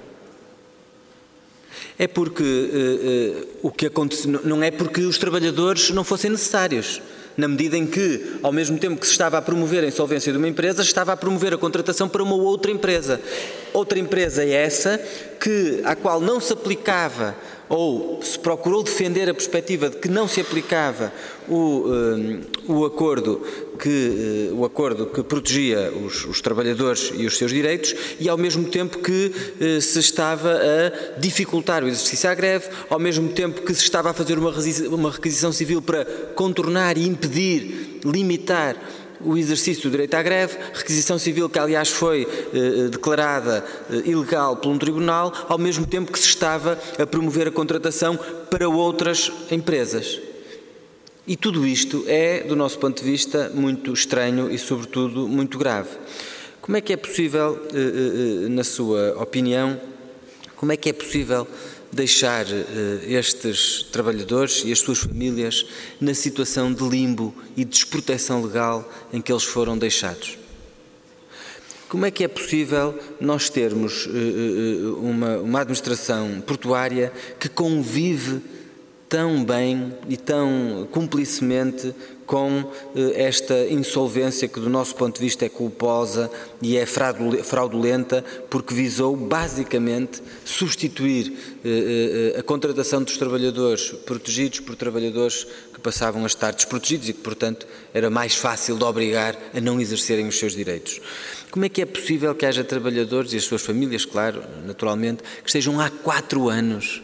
É porque uh, uh, o que aconteceu, não é porque os trabalhadores não fossem necessários, na medida em que, ao mesmo tempo que se estava a promover a insolvência de uma empresa, estava a promover a contratação para uma outra empresa. Outra empresa é essa que, à qual não se aplicava, ou se procurou defender a perspectiva de que não se aplicava o, um, o, acordo, que, uh, o acordo que protegia os, os trabalhadores e os seus direitos e, ao mesmo tempo que uh, se estava a dificultar o exercício à greve, ao mesmo tempo que se estava a fazer uma, uma requisição civil para contornar e impedir, limitar o exercício do direito à greve, requisição civil que, aliás, foi eh, declarada eh, ilegal por um tribunal, ao mesmo tempo que se estava a promover a contratação para outras empresas. E tudo isto é, do nosso ponto de vista, muito estranho e, sobretudo, muito grave. Como é que é possível, eh, eh, na sua opinião, como é que é possível deixar uh, estes trabalhadores e as suas famílias na situação de limbo e de desproteção legal em que eles foram deixados? Como é que é possível nós termos uh, uh, uma, uma administração portuária que convive tão bem e tão cumplicemente com esta insolvência que, do nosso ponto de vista, é culposa e é fraudulenta, porque visou, basicamente, substituir a contratação dos trabalhadores protegidos por trabalhadores que passavam a estar desprotegidos e que, portanto, era mais fácil de obrigar a não exercerem os seus direitos. Como é que é possível que haja trabalhadores e as suas famílias, claro, naturalmente, que estejam há quatro anos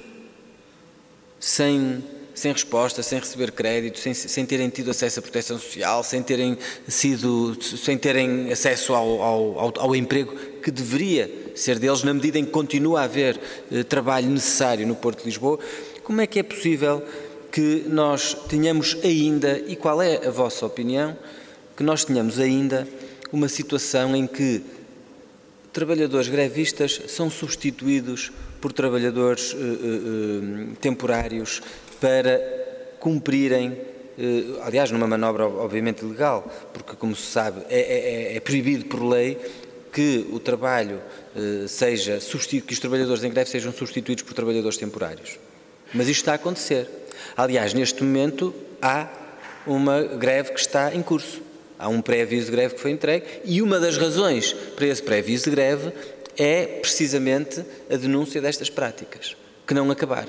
sem, sem resposta, sem receber crédito, sem, sem terem tido acesso à proteção social, sem terem, sido, sem terem acesso ao, ao, ao, ao emprego que deveria ser deles, na medida em que continua a haver eh, trabalho necessário no Porto de Lisboa? Como é que é possível que nós tenhamos ainda, e qual é a vossa opinião, que nós tenhamos ainda uma situação em que trabalhadores grevistas são substituídos por trabalhadores uh, uh, temporários para cumprirem, uh, aliás, numa manobra obviamente ilegal, porque, como se sabe, é, é, é proibido por lei que o trabalho uh, seja, que os trabalhadores em greve sejam substituídos por trabalhadores temporários. Mas isto está a acontecer. Aliás, neste momento há uma greve que está em curso. Há um pré-aviso de greve que foi entregue e uma das razões para esse pré-aviso de greve é precisamente a denúncia destas práticas, que não acabaram.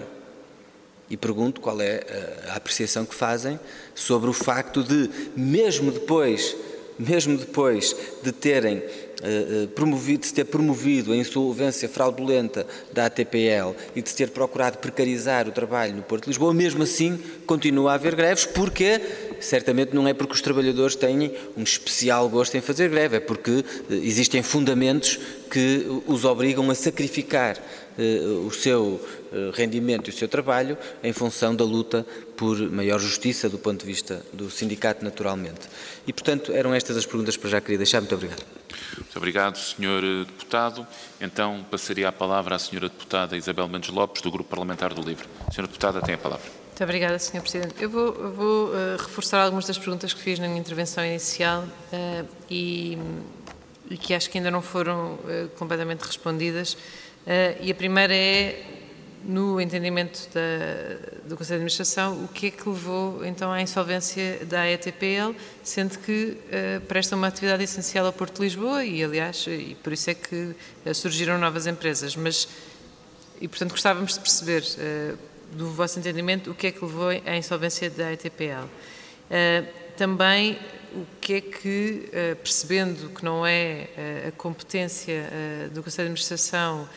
E pergunto qual é a apreciação que fazem sobre o facto de, mesmo depois, mesmo depois de terem Uh, promovido, de se ter promovido a insolvência fraudulenta da A T P L e de se ter procurado precarizar o trabalho no Porto de Lisboa, mesmo assim continua a haver greves, porque certamente não é porque os trabalhadores têm um especial gosto em fazer greve, é porque uh, existem fundamentos que os obrigam a sacrificar uh, o seu uh, rendimento e o seu trabalho em função da luta por maior justiça do ponto de vista do sindicato, naturalmente. E, portanto, eram estas as perguntas que já queria deixar. Muito obrigado. Muito obrigado, senhor Deputado. Então, passaria a palavra à senhora Deputada Isabel Mendes Lopes, do Grupo Parlamentar do Livre. Senhora Deputada, tem a palavra. Muito obrigada, senhor Presidente. Eu vou, eu vou uh, reforçar algumas das perguntas que fiz na minha intervenção inicial uh, e, e que acho que ainda não foram uh, completamente respondidas. Uh, e a primeira é, no entendimento da, do Conselho de Administração, o que é que levou então à insolvência da E T P L, sendo que uh, presta uma atividade essencial ao Porto de Lisboa e, aliás, e por isso é que uh, surgiram novas empresas. Mas, e, portanto, gostávamos de perceber, uh, do vosso entendimento, o que é que levou à insolvência da E T P L. Uh, também, o que é que, uh, percebendo que não é uh, a competência uh, do Conselho de Administração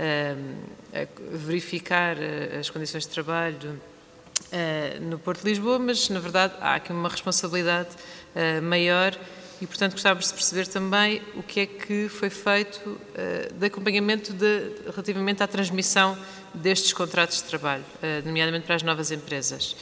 a verificar as condições de trabalho no Porto de Lisboa, mas, na verdade, há aqui uma responsabilidade maior e, portanto, gostávamos de perceber também o que é que foi feito de acompanhamento de, relativamente à transmissão destes contratos de trabalho, nomeadamente para as novas empresas.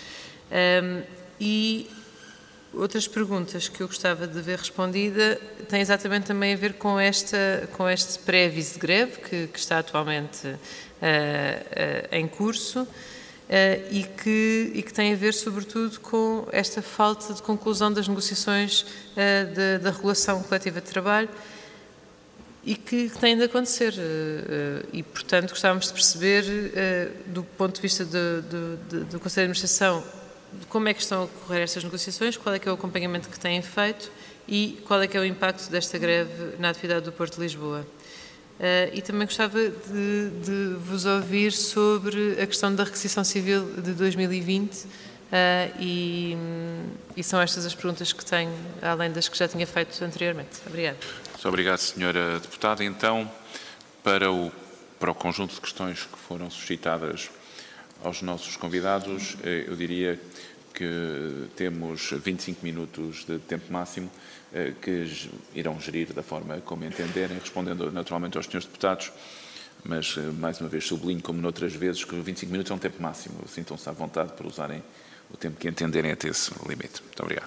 E outras perguntas que eu gostava de ver respondida têm exatamente também a ver com, esta, com este pré-aviso de greve que, que está atualmente uh, uh, em curso uh, e, que, e que tem a ver sobretudo com esta falta de conclusão das negociações uh, de, da regulação coletiva de trabalho e que, que tem de acontecer. Uh, uh, e, portanto, gostávamos de perceber, uh, do ponto de vista do, do, do, do Conselho de Administração, como é que estão a ocorrer estas negociações, qual é que é o acompanhamento que têm feito e qual é que é o impacto desta greve na atividade do Porto de Lisboa. Uh, e também gostava de, de vos ouvir sobre a questão da requisição civil de dois mil e vinte uh, e, e são estas as perguntas que tenho, além das que já tinha feito anteriormente. Obrigada. Muito obrigado, senhora Deputada. Então, para o, para o conjunto de questões que foram suscitadas aos nossos convidados, eu diria que temos vinte e cinco minutos de tempo máximo que irão gerir da forma como entenderem, respondendo naturalmente aos senhores deputados, mas mais uma vez sublinho, como noutras vezes, que vinte e cinco minutos é um tempo máximo. Sintam-se à vontade para usarem o tempo que entenderem até esse limite. Muito obrigado.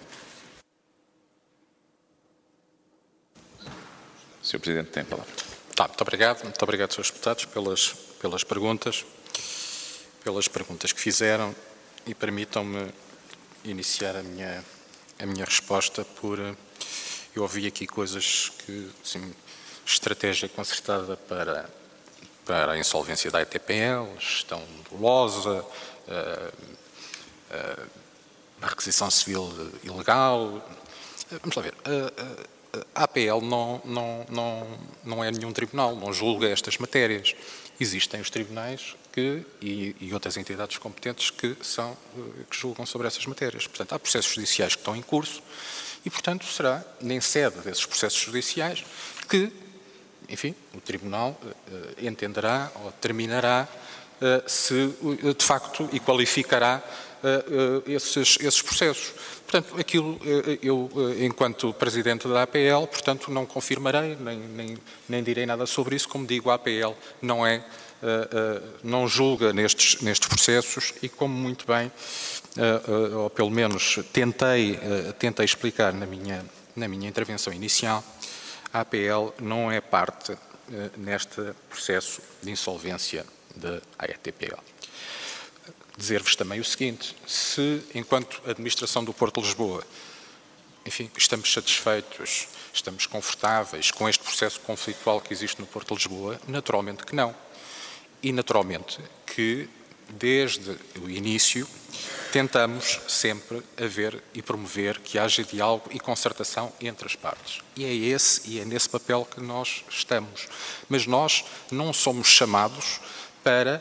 senhor Presidente, tem a palavra. Tá, muito obrigado. Muito obrigado, senhores deputados, pelas, pelas perguntas. pelas perguntas que fizeram e permitam-me iniciar a minha, a minha resposta por... Eu ouvi aqui coisas que, assim, estratégia concertada para, para a insolvência da E T P L, gestão dolosa, a, a, a requisição civil ilegal. Vamos lá ver. A, a, a APL não, não, não, não é nenhum tribunal, não julga estas matérias. Existem os tribunais que, e, e outras entidades competentes que, são, que julgam sobre essas matérias. Portanto, há processos judiciais que estão em curso e, portanto, será em sede desses processos judiciais que, enfim, o Tribunal uh, entenderá ou determinará uh, se, uh, de facto, e qualificará uh, uh, esses, esses processos. Portanto, aquilo, uh, eu, uh, enquanto Presidente da A P L, portanto, não confirmarei, nem, nem, nem direi nada sobre isso. Como digo, a A P L não é, uh, uh, não julga nestes, nestes processos e, como muito bem, uh, uh, ou pelo menos tentei, uh, tentei explicar na minha, na minha intervenção inicial, a A P L não é parte uh, neste processo de insolvência da A E T P L. Dizer-vos também o seguinte, se, enquanto Administração do Porto de Lisboa, enfim, estamos satisfeitos, estamos confortáveis com este processo conflitual que existe no Porto de Lisboa, naturalmente que não. E naturalmente que, desde o início, tentamos sempre haver e promover que haja diálogo e concertação entre as partes. E é esse, e é nesse papel que nós estamos. Mas nós não somos chamados para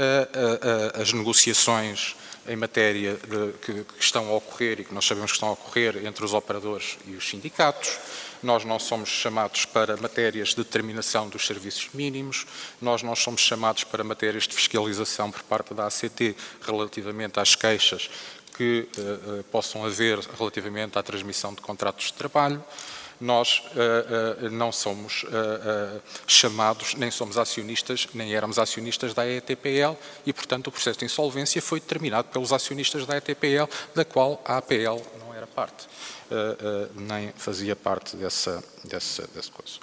uh, uh, uh, as negociações em matéria de, que, que estão a ocorrer e que nós sabemos que estão a ocorrer entre os operadores e os sindicatos. Nós não somos chamados para matérias de determinação dos serviços mínimos, nós não somos chamados para matérias de fiscalização por parte da A C T relativamente às queixas que uh, uh, possam haver relativamente à transmissão de contratos de trabalho. Nós uh, uh, não somos uh, uh, chamados, nem somos acionistas, nem éramos acionistas da E T P L e, portanto, o processo de insolvência foi determinado pelos acionistas da E T P L, da qual a A P L não era parte, uh, uh, nem fazia parte dessa, dessa, dessa coisa.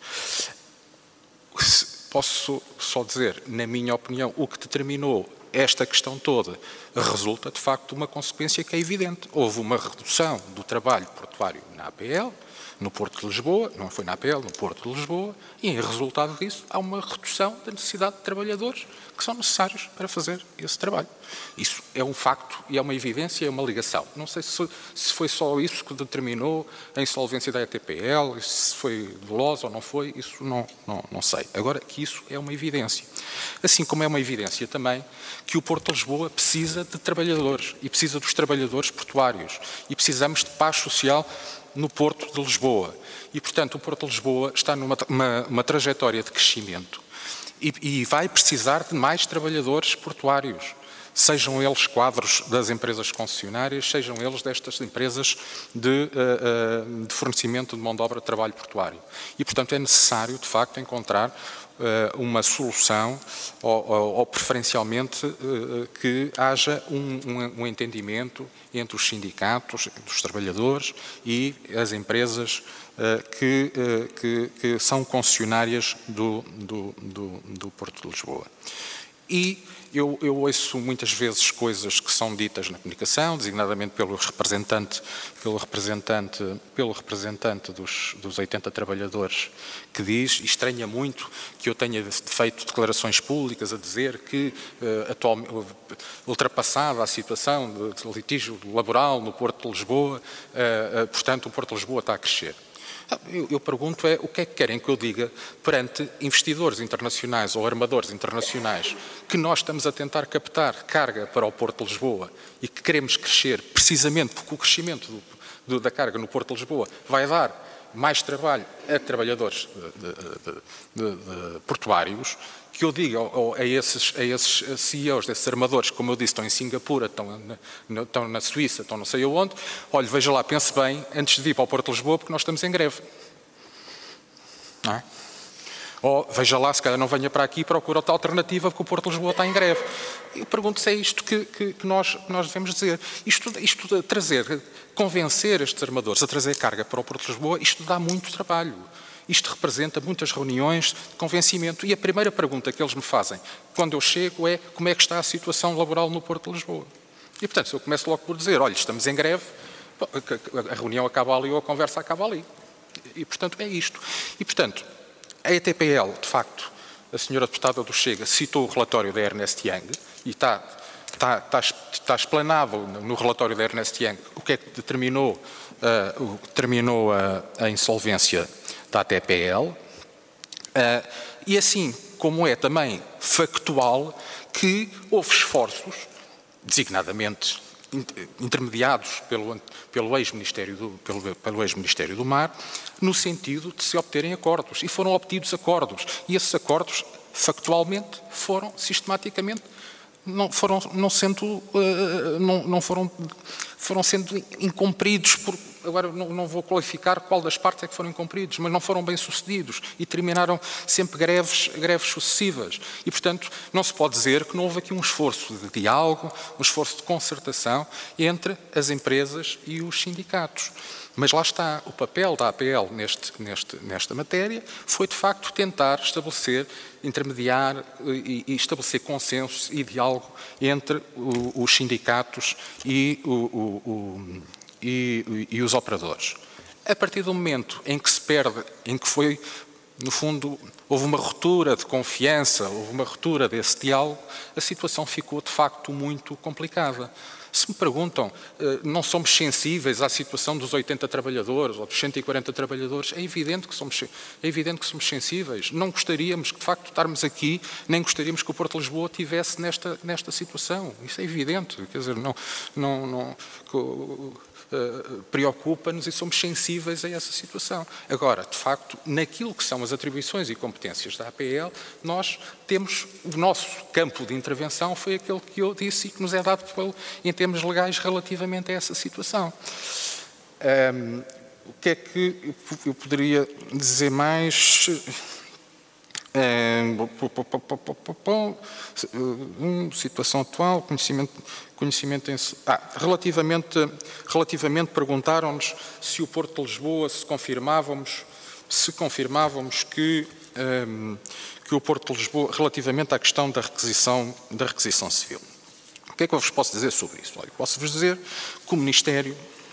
Posso só dizer, na minha opinião, o que determinou esta questão toda resulta, de facto, de uma consequência que é evidente. Houve uma redução do trabalho portuário na A P L, no Porto de Lisboa, não foi na A P L, no Porto de Lisboa, e em resultado disso há uma redução da necessidade de trabalhadores que são necessários para fazer esse trabalho. Isso é um facto e é uma evidência, é uma ligação. Não sei se, se foi só isso que determinou a insolvência da E T P L, se foi dolosa ou não foi, isso não, não, não sei. Agora que isso é uma evidência. Assim como é uma evidência também que o Porto de Lisboa precisa de trabalhadores e precisa dos trabalhadores portuários e precisamos de paz social no Porto de Lisboa. E, portanto, o Porto de Lisboa está numa uma, uma trajetória de crescimento e, e vai precisar de mais trabalhadores portuários, sejam eles quadros das empresas concessionárias, sejam eles destas empresas de, uh, uh, de fornecimento de mão de obra de trabalho portuário. E, portanto, é necessário, de facto, encontrar uh, uma solução ou, ou, ou preferencialmente, uh, que haja um, um, um entendimento entre os sindicatos, dos trabalhadores e as empresas uh, que, uh, que, que são concessionárias do, do, do, do Porto de Lisboa. E eu, eu ouço muitas vezes coisas que são ditas na comunicação, designadamente pelo representante, pelo representante, pelo representante dos, dos oitenta trabalhadores, que diz, e estranha muito que eu tenha feito declarações públicas a dizer que, uh, atualmente, ultrapassada a situação de, de litígio laboral no Porto de Lisboa, uh, uh, portanto, o Porto de Lisboa está a crescer. Eu, eu pergunto é o que é que querem que eu diga perante investidores internacionais ou armadores internacionais que nós estamos a tentar captar carga para o Porto de Lisboa e que queremos crescer precisamente porque o crescimento do, do, da carga no Porto de Lisboa vai dar mais trabalho a trabalhadores de, de, de, de portuários, que eu diga a esses, a esses C E Os desses armadores, como eu disse, estão em Singapura, estão na, estão na Suíça, estão não sei aonde, olha, veja lá, pense bem, antes de ir para o Porto de Lisboa, porque nós estamos em greve. Não é? Ou, veja lá, se calhar não venha para aqui e procura outra alternativa, porque o Porto de Lisboa está em greve. Eu pergunto se é isto que, que, que, nós, que nós devemos dizer. Isto, isto de trazer, convencer estes armadores a trazer carga para o Porto de Lisboa, isto dá muito trabalho. Isto representa muitas reuniões de convencimento. E a primeira pergunta que eles me fazem quando eu chego é como é que está a situação laboral no Porto de Lisboa. E, portanto, se eu começo logo por dizer, olha, estamos em greve, a reunião acaba ali ou a conversa acaba ali. E, portanto, é isto. E, portanto, a E T P L, de facto, a senhora deputada do Chega citou o relatório da Ernest Young e está, está, está, está explanado no relatório da Ernst Young o que é que determinou, uh, determinou a, a insolvência da A T P L, uh, e assim como é também factual que houve esforços, designadamente intermediados pelo, pelo ex-Ministério do, pelo, pelo ex-Ministério do Mar, no sentido de se obterem acordos. E foram obtidos acordos. E esses acordos, factualmente, foram sistematicamente, não foram, não sendo, uh, não, não foram, foram sendo incumpridos por... Agora não, não vou qualificar qual das partes é que foram incumpridos, mas não foram bem sucedidos e terminaram sempre greves, greves sucessivas. E, portanto, não se pode dizer que não houve aqui um esforço de diálogo, um esforço de concertação entre as empresas e os sindicatos. Mas lá está, o papel da A P L neste, neste, nesta matéria foi, de facto, tentar estabelecer, intermediar e, e estabelecer consensos e diálogo entre o, os sindicatos e o, o, o E, e os operadores. A partir do momento em que se perde, em que foi, no fundo, houve uma ruptura de confiança, houve uma ruptura desse diálogo, a situação ficou, de facto, muito complicada. Se me perguntam, não somos sensíveis à situação dos oitenta trabalhadores ou dos cento e quarenta trabalhadores, é evidente que somos, é evidente que somos sensíveis. Não gostaríamos que, de facto, estarmos aqui, nem gostaríamos que o Porto de Lisboa estivesse nesta, nesta situação. Isso é evidente. Quer dizer, não... não, não Uh, preocupa-nos e somos sensíveis a essa situação. Agora, de facto, naquilo que são as atribuições e competências da A P L, nós temos, o nosso campo de intervenção foi aquele que eu disse e que nos é dado pelo, em termos legais relativamente a essa situação. Um, o que é que eu poderia dizer mais? Um, situação atual, conhecimento, conhecimento em... Ah, relativamente, relativamente perguntaram-nos se o Porto de Lisboa, se confirmávamos, se confirmávamos que, um, que o Porto de Lisboa, relativamente à questão da requisição, da requisição civil. O que é que eu vos posso dizer sobre isso? Olha, posso-vos dizer que o Ministério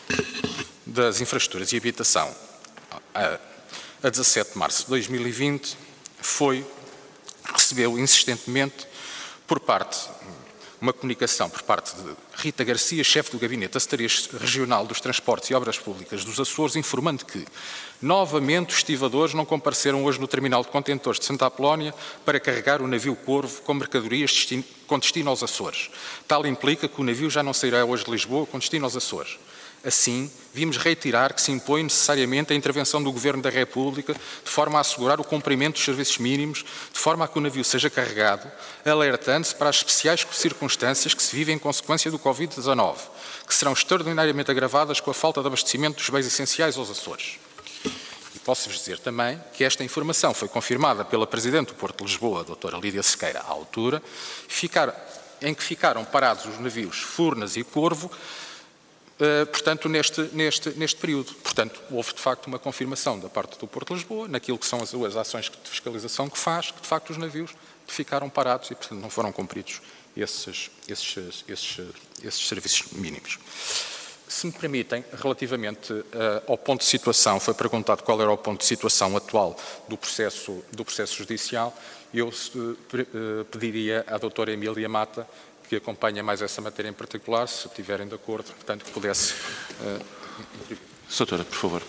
das Infraestruturas e Habitação, a, a dezassete de março de dois mil e vinte, foi, recebeu insistentemente por parte, uma comunicação por parte de Rita Garcia, chefe do Gabinete da Secretaria Regional dos Transportes e Obras Públicas dos Açores, informando que, novamente, os estivadores não compareceram hoje no terminal de contentores de Santa Apolónia para carregar o navio Corvo com mercadorias destino, com destino aos Açores. Tal implica que o navio já não sairá hoje de Lisboa com destino aos Açores. Assim, vimos reiterar que se impõe necessariamente a intervenção do Governo da República de forma a assegurar o cumprimento dos serviços mínimos, de forma a que o navio seja carregado, alertando-se para as especiais circunstâncias que se vivem em consequência do Covid dezanove, que serão extraordinariamente agravadas com a falta de abastecimento dos bens essenciais aos Açores. E posso-vos dizer também que esta informação foi confirmada pela Presidente do Porto de Lisboa, a doutora Lídia Sequeira, à altura, ficar, em que ficaram parados os navios Furnas e Corvo, Uh, portanto, neste, neste, neste período. Portanto, houve de facto uma confirmação da parte do Porto de Lisboa, naquilo que são as, as ações de fiscalização que faz, que de facto os navios ficaram parados e, portanto, não foram cumpridos esses, esses, esses, esses serviços mínimos. Se me permitem, relativamente uh, ao ponto de situação, foi perguntado qual era o ponto de situação atual do processo, do processo judicial, eu uh, pediria à doutora Emília Mata que acompanha mais essa matéria em particular, se estiverem de acordo, portanto, que pudesse... Uh... Doutora, por favor.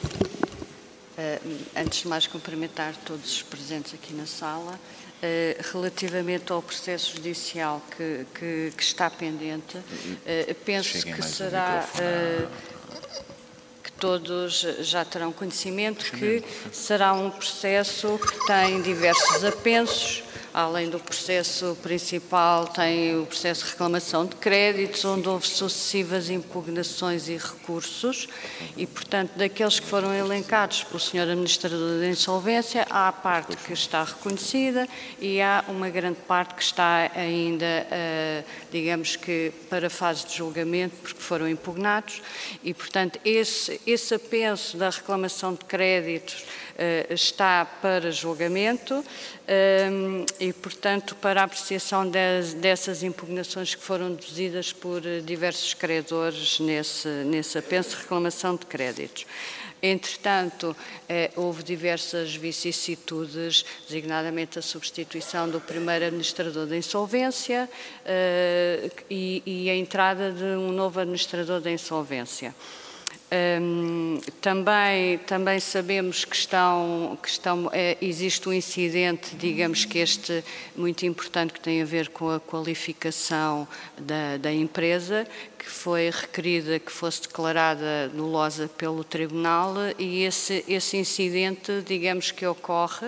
Uh, antes de mais, cumprimentar todos os presentes aqui na sala. Uh, relativamente ao processo judicial que, que, que está pendente, uh, penso Cheguem que será... Uh, que todos já terão conhecimento que será um processo que tem diversos apensos. Além do processo principal, tem o processo de reclamação de créditos, onde houve sucessivas impugnações e recursos, e, portanto, daqueles que foram elencados pelo senhor Administrador da Insolvência, há a parte que está reconhecida e há uma grande parte que está ainda, uh, digamos que, para a fase de julgamento, porque foram impugnados, e, portanto, esse, esse apenso da reclamação de créditos uh, está para julgamento, um, e, portanto, para a apreciação des, dessas impugnações que foram deduzidas por diversos credores nesse, nesse apenso de reclamação de créditos. Entretanto, eh, houve diversas vicissitudes, designadamente a substituição do primeiro administrador da insolvência eh, e, e a entrada de um novo administrador da insolvência. Um, também, também sabemos que, estão, que estão, é, existe um incidente, digamos que este muito importante, que tem a ver com a qualificação da, da empresa, que foi requerida que fosse declarada nulosa pelo Tribunal, e esse, esse incidente, digamos que ocorre,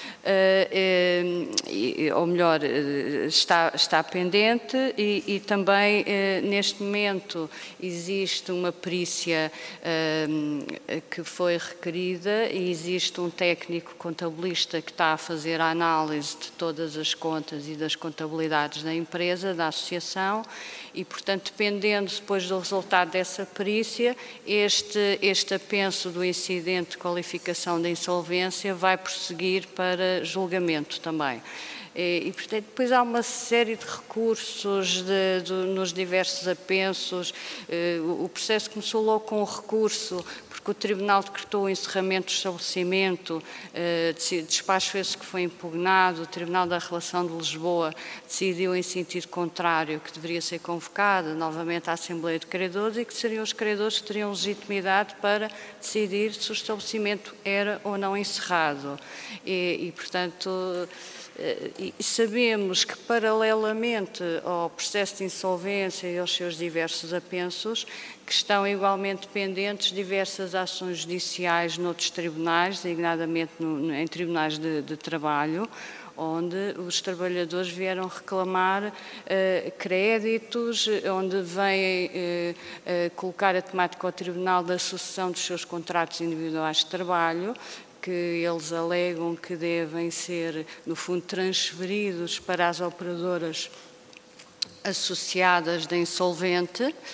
uh, uh, ou melhor, uh, está, está pendente, e, e também uh, neste momento existe uma perícia uh, que foi requerida, e existe um técnico contabilista que está a fazer a análise de todas as contas e das contabilidades da empresa, da associação, e, portanto, dependendo depois do resultado dessa perícia, este, este apenso do incidente de qualificação da insolvência vai prosseguir para julgamento também. E, e, portanto, depois há uma série de recursos de, de, nos diversos apensos. O processo começou logo com o recurso, porque o Tribunal decretou o encerramento do estabelecimento, despacho esse que foi impugnado. O Tribunal da Relação de Lisboa decidiu em sentido contrário que deveria ser convocada novamente a Assembleia de Credores, e que seriam os credores que teriam legitimidade para decidir se o estabelecimento era ou não encerrado. E, e portanto, e sabemos que, paralelamente ao processo de insolvência e aos seus diversos apensos, que estão igualmente pendentes diversas ações judiciais noutros tribunais, designadamente no, em tribunais de, de trabalho, onde os trabalhadores vieram reclamar eh, créditos, onde vêm eh, eh, colocar a temática ao Tribunal da sucessão dos seus contratos individuais de trabalho, que eles alegam que devem ser, no fundo, transferidos para as operadoras associadas da insolvente, uh,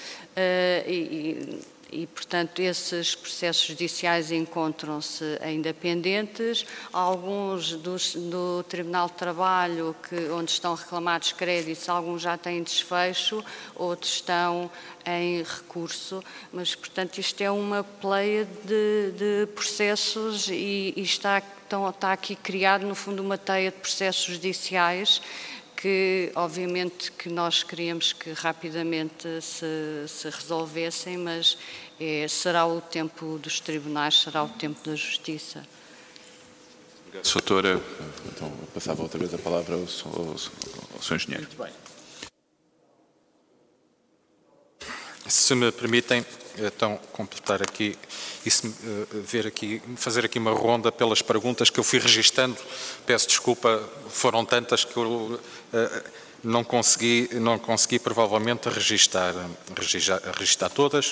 e, e, portanto, esses processos judiciais encontram-se ainda pendentes. Alguns dos, do Tribunal de Trabalho, que, onde estão reclamados créditos, alguns já têm desfecho, outros estão em recurso, mas, portanto, isto é uma pleia de, de processos, e, e está, então, está aqui criado, no fundo, uma teia de processos judiciais que, obviamente, que nós queríamos que rapidamente se, se resolvessem, mas é, será o tempo dos tribunais, será o tempo da justiça. Obrigado, doutora. Então, passava outra vez a palavra ao, ao, ao senhor engenheiro. Muito bem. Se me permitem, então, completar aqui e se, uh, ver aqui, fazer aqui uma ronda pelas perguntas que eu fui registando. Peço desculpa, foram tantas que eu uh, não consegui, não consegui provavelmente registar, registar, registar todas,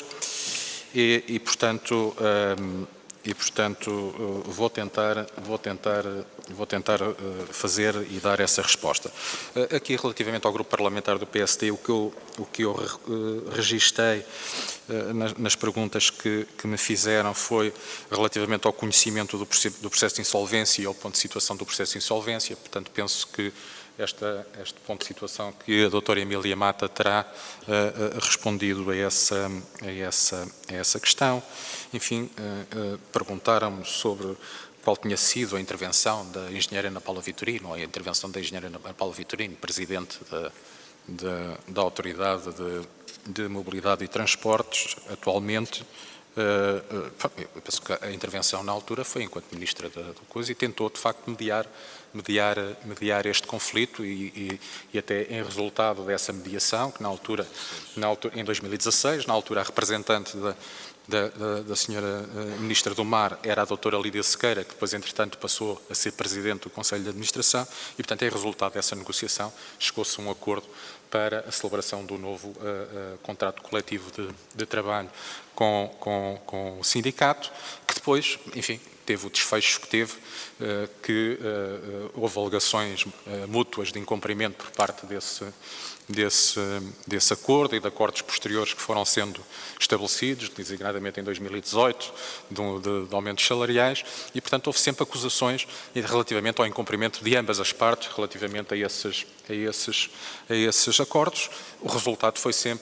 e, e portanto, uh, e, portanto uh, vou tentar, vou tentar, vou tentar uh, fazer e dar essa resposta. Uh, aqui, relativamente ao grupo parlamentar do P S D, o que eu, o que eu uh, registrei uh, nas, nas perguntas que, que me fizeram foi relativamente ao conhecimento do processo, do processo de insolvência e ao ponto de situação do processo de insolvência. Portanto, penso que Esta, este ponto de situação que a doutora Emília Mata terá uh, uh, respondido a essa, a, essa, a essa questão. Enfim, uh, uh, perguntaram-me sobre qual tinha sido a intervenção da engenheira Ana Paula Vitorino, ou a intervenção da engenheira Ana Paula Vitorino, presidente da, da, da Autoridade de, de Mobilidade e Transportes, atualmente. Uh, uh, eu penso que a intervenção na altura foi enquanto Ministra da, da Coisa, e tentou, de facto, mediar Mediar, mediar este conflito, e, e, e até em resultado dessa mediação, que na altura, na altura, em dois mil e dezasseis, na altura a representante da, da, da, da senhora Ministra do Mar era a doutora Lídia Sequeira, que depois, entretanto, passou a ser Presidente do Conselho de Administração, e, portanto, em resultado dessa negociação, chegou-se a um acordo para a celebração do novo uh, uh, contrato coletivo de, de trabalho com, com, com o sindicato, que depois, enfim, teve o desfecho que teve, que houve alegações mútuas de incumprimento por parte desse, desse, desse acordo e de acordos posteriores que foram sendo estabelecidos, designadamente em dois mil e dezoito, de, de, de aumentos salariais, e, portanto, houve sempre acusações relativamente ao incumprimento de ambas as partes, relativamente a esses, a esses, a esses acordos. O resultado foi sempre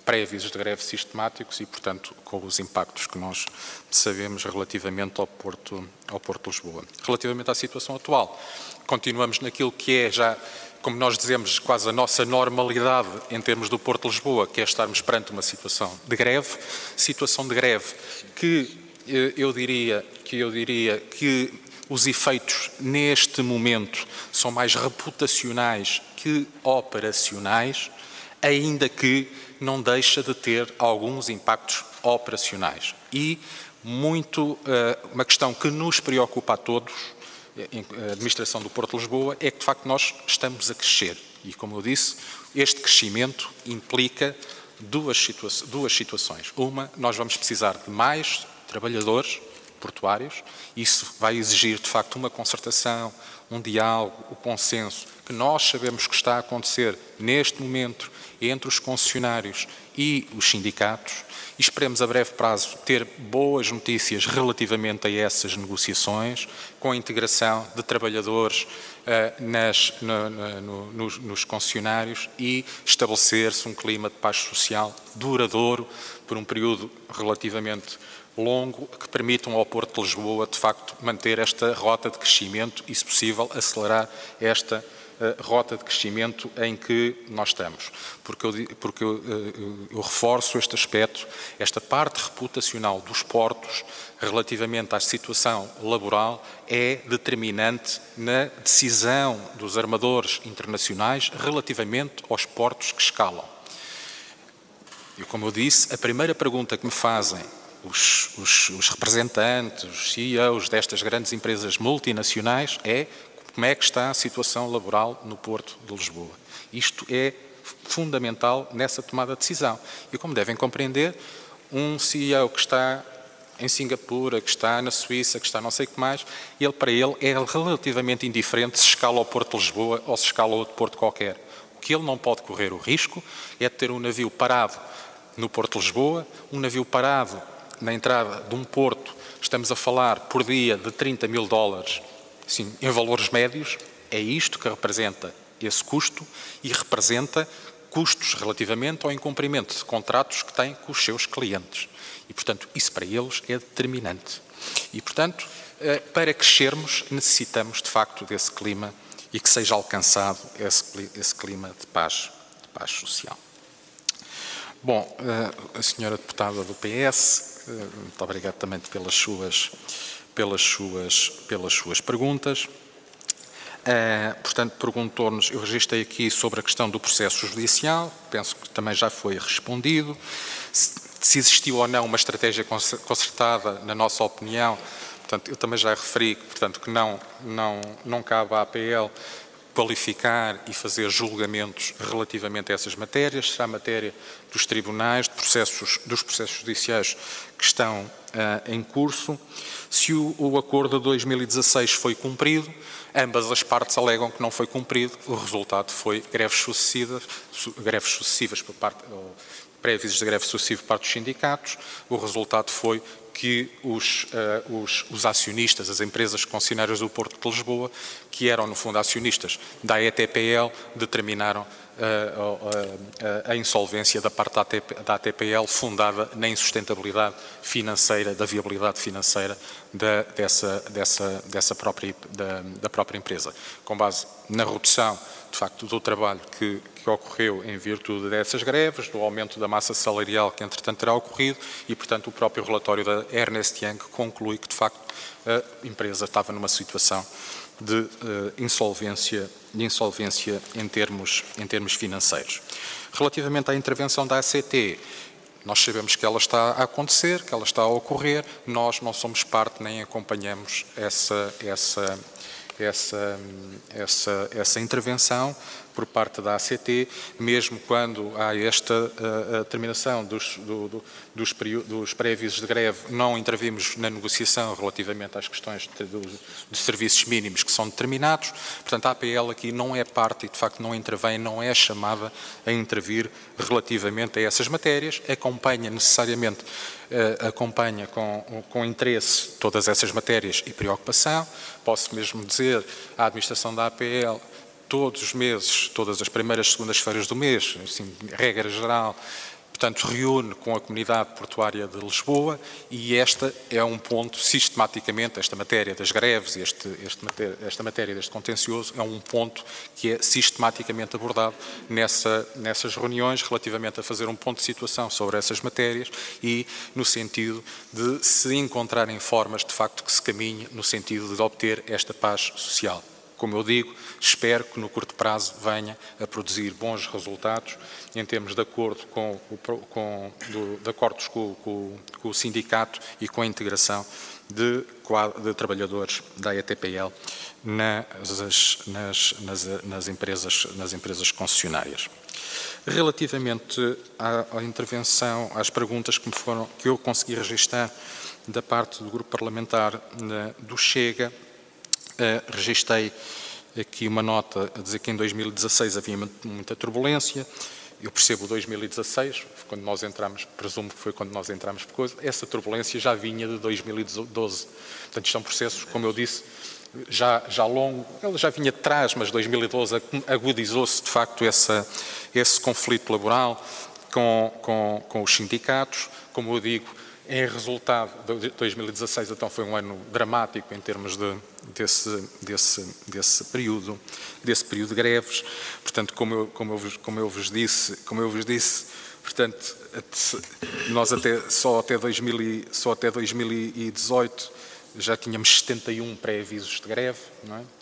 pré-avisos de greve sistemáticos e, portanto, com os impactos que nós sabemos relativamente ao Porto, ao Porto de Lisboa. Relativamente à situação atual, continuamos naquilo que é já, como nós dizemos, quase a nossa normalidade em termos do Porto de Lisboa, que é estarmos perante uma situação de greve, situação de greve que eu diria que, eu diria que os efeitos neste momento são mais reputacionais que operacionais, ainda que não deixa de ter alguns impactos operacionais. E muito, uma questão que nos preocupa a todos, a administração do Porto de Lisboa, é que de facto nós estamos a crescer. E como eu disse, este crescimento implica duas, situa- duas situações. Uma, nós vamos precisar de mais trabalhadores portuários. Isso vai exigir de facto uma concertação, um diálogo, o consenso, que nós sabemos que está a acontecer neste momento entre os concessionários e os sindicatos, e esperemos a breve prazo ter boas notícias relativamente a essas negociações, com a integração de trabalhadores uh, nas, no, no, nos, nos concessionários e estabelecer-se um clima de paz social duradouro por um período relativamente longo, que permitam ao Porto de Lisboa, de facto, manter esta rota de crescimento e, se possível, acelerar esta uh, rota de crescimento em que nós estamos. Porque, eu, porque eu, uh, eu reforço este aspecto, esta parte reputacional dos portos, relativamente à situação laboral, é determinante na decisão dos armadores internacionais relativamente aos portos que escalam. E, como eu disse, a primeira pergunta que me fazem Os, os, os representantes, os C E Os destas grandes empresas multinacionais é como é que está a situação laboral no Porto de Lisboa. Isto é fundamental nessa tomada de decisão. E como devem compreender, um C E O que está em Singapura, que está na Suíça, que está não sei o que mais, ele, para ele é relativamente indiferente se escala ao Porto de Lisboa ou se escala a outro porto qualquer. O que ele não pode correr o risco é de ter um navio parado no Porto de Lisboa, um navio parado na entrada de um porto, estamos a falar por dia de trinta mil dólares, assim, em valores médios, é isto que representa esse custo e representa custos relativamente ao incumprimento de contratos que têm com os seus clientes. E, portanto, isso para eles é determinante. E, portanto, para crescermos, necessitamos, de facto, desse clima e que seja alcançado esse, esse clima de paz, de paz social. Bom, a senhora deputada do P S, muito obrigado também pelas suas, pelas suas, pelas suas perguntas. Uh, portanto, perguntou-nos, eu registrei aqui sobre a questão do processo judicial, penso que também já foi respondido. Se, se existiu ou não uma estratégia concertada, na nossa opinião, portanto, eu também já referi, portanto, que não, não, não cabe à A P L qualificar e fazer julgamentos relativamente a essas matérias, será a matéria dos tribunais, de processos, dos processos judiciais que estão uh, em curso. Se o, o acordo de dois mil e dezasseis foi cumprido, ambas as partes alegam que não foi cumprido, o resultado foi greves sucessivas, su, greves sucessivas por parte, ou pré-avisos de greve sucessiva por parte dos sindicatos, o resultado foi que os, uh, os, os acionistas, as empresas concessionárias do Porto de Lisboa, que eram no fundo acionistas da E T P L, determinaram uh, uh, a insolvência da parte da A T P L fundada na insustentabilidade financeira, da viabilidade financeira da, dessa, dessa, dessa própria, da, da própria empresa. Com base na redução, de facto, do trabalho que, que ocorreu em virtude dessas greves, do aumento da massa salarial que, entretanto, terá ocorrido e, portanto, o próprio relatório da Ernst Young conclui que, de facto, a empresa estava numa situação de uh, insolvência, de insolvência em termos, em termos financeiros. Relativamente à intervenção da A C T, nós sabemos que ela está a acontecer, que ela está a ocorrer, nós não somos parte nem acompanhamos essa, essa, essa, essa, essa intervenção por parte da A C T, mesmo quando há esta uh, terminação dos, do, do, dos, dos pré-avisos de greve, não intervimos na negociação relativamente às questões de, de, de serviços mínimos que são determinados. Portanto, a A P L aqui não é parte e, de facto, não intervém, não é chamada a intervir relativamente a essas matérias, acompanha necessariamente, uh, acompanha com, com interesse todas essas matérias e preocupação. Posso mesmo dizer à administração da A P L, todos os meses, todas as primeiras segundas-feiras do mês, assim, regra geral, portanto, reúne com a comunidade portuária de Lisboa e esta é um ponto, sistematicamente, esta matéria das greves e este, este, esta matéria deste contencioso é um ponto que é sistematicamente abordado nessa, nessas reuniões relativamente a fazer um ponto de situação sobre essas matérias e no sentido de se encontrarem formas, de facto, que se caminhe no sentido de obter esta paz social. Como eu digo, espero que no curto prazo venha a produzir bons resultados em termos de acordo com, com, do, de acordos com, com, com o sindicato e com a integração de, de trabalhadores da E T P L nas, nas, nas, nas, empresas, nas empresas concessionárias. Relativamente à, à intervenção, às perguntas que, me foram, que eu consegui registrar da parte do grupo parlamentar né, do Chega, Uh, registrei aqui uma nota a dizer que em dois mil e dezasseis havia muita turbulência. Eu percebo dois mil e dezasseis, quando nós entramos, presumo que foi quando nós entramos por coisa, essa turbulência já vinha de dois mil e doze. Portanto, isto são processos, como eu disse, já, já longo, ela já vinha de trás, mas dois mil e doze agudizou-se de facto essa, esse conflito laboral com, com, com os sindicatos. Como eu digo, em resultado, dois mil e dezasseis então foi um ano dramático em termos de, desse, desse, desse, período, desse período de greves. Portanto, como eu, como eu, vos, como eu vos disse, como eu vos disse, portanto, nós até, só, até dois mil e, só até dois mil e dezoito já tínhamos setenta e um pré-avisos de greve, não é?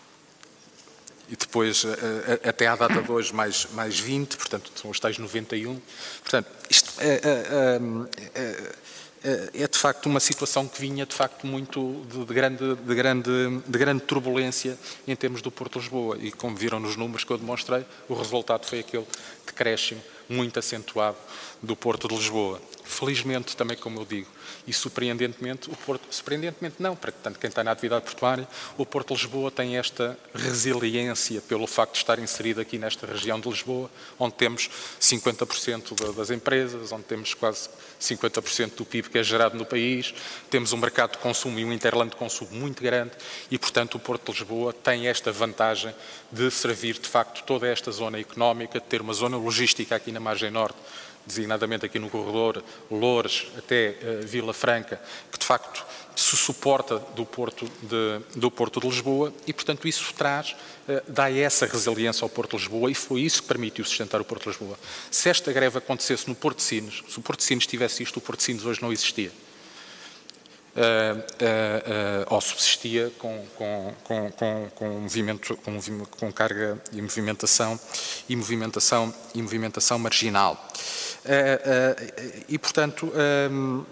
E depois, até à data de hoje, mais, mais vinte, portanto, são os tais noventa e um. Portanto, isto é, é, é, é de facto uma situação que vinha de facto muito de, de, grande, de, grande, de grande turbulência em termos do Porto de Lisboa e como viram nos números que eu demonstrei, o resultado foi aquele decréscimo muito acentuado do Porto de Lisboa. Felizmente, também como eu digo, e surpreendentemente, o Porto, surpreendentemente não, para tanto quem está na atividade portuária, o Porto de Lisboa tem esta resiliência pelo facto de estar inserido aqui nesta região de Lisboa, onde temos cinquenta por cento das empresas, onde temos quase cinquenta por cento do P I B que é gerado no país, temos um mercado de consumo e um interland de consumo muito grande e, portanto, o Porto de Lisboa tem esta vantagem de servir, de facto, toda esta zona económica, de ter uma zona logística aqui na margem norte, designadamente aqui no corredor Loures até uh, Vila Franca, que de facto se suporta do Porto de, do Porto de Lisboa e, portanto, isso traz, uh, dá essa resiliência ao Porto de Lisboa e foi isso que permitiu sustentar o Porto de Lisboa. Se esta greve acontecesse no Porto de Sines, se o Porto de Sines tivesse isto, o Porto de Sines hoje não existia. Uh, uh, uh, ou subsistia com, com, com, com, com, movimento, com, com carga e movimentação e movimentação, e movimentação marginal. Uh, uh, e, portanto, uh,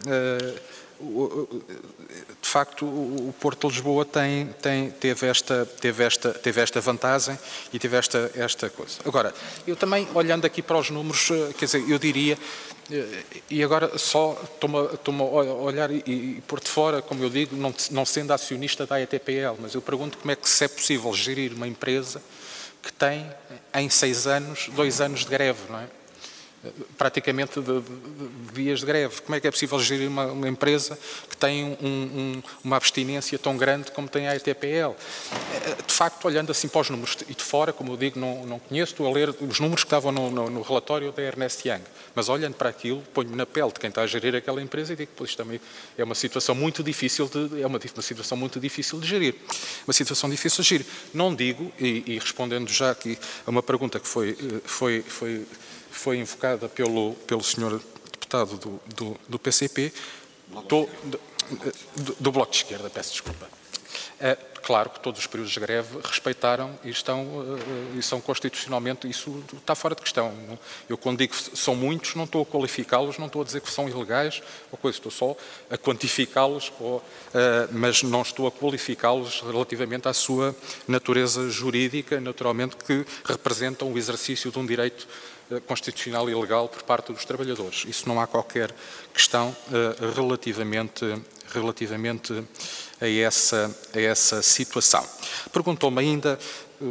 uh, de facto, o Porto de Lisboa tem, tem, teve, esta, teve, esta, teve esta vantagem e teve esta, esta coisa. Agora, eu também, olhando aqui para os números, quer dizer, eu diria, e agora só estou-me a olhar e, e por de fora, como eu digo, não, não sendo acionista da E T P L, mas eu pergunto como é que se é possível gerir uma empresa que tem, em seis anos, dois anos de greve, não é? Praticamente de, de, de dias de greve. Como é que é possível gerir uma, uma empresa que tem um, um, uma abstinência tão grande como tem a E T P L? De facto, olhando assim para os números e de fora, como eu digo, não, não conheço, estou a ler os números que estavam no, no, no relatório da Ernst Young, mas olhando para aquilo, ponho-me na pele de quem está a gerir aquela empresa e digo, pois também é uma situação muito difícil de, é uma, uma situação muito difícil de gerir. Uma situação difícil de gerir. Não digo, e, e respondendo já aqui a uma pergunta que foi, foi, foi foi invocada pelo, pelo senhor deputado do, do, do P C P, do, do, do Bloco de Esquerda, peço desculpa. É, claro que todos os períodos de greve respeitaram e, estão, e são constitucionalmente, isso está fora de questão. Eu quando digo que são muitos, não estou a qualificá-los, não estou a dizer que são ilegais, ou coisa, estou só a quantificá-los, uh, mas não estou a qualificá-los relativamente à sua natureza jurídica, naturalmente que representam o exercício de um direito constitucional e legal por parte dos trabalhadores. Isso não há qualquer questão uh, relativamente, relativamente a, essa, a essa situação. Perguntou-me ainda o,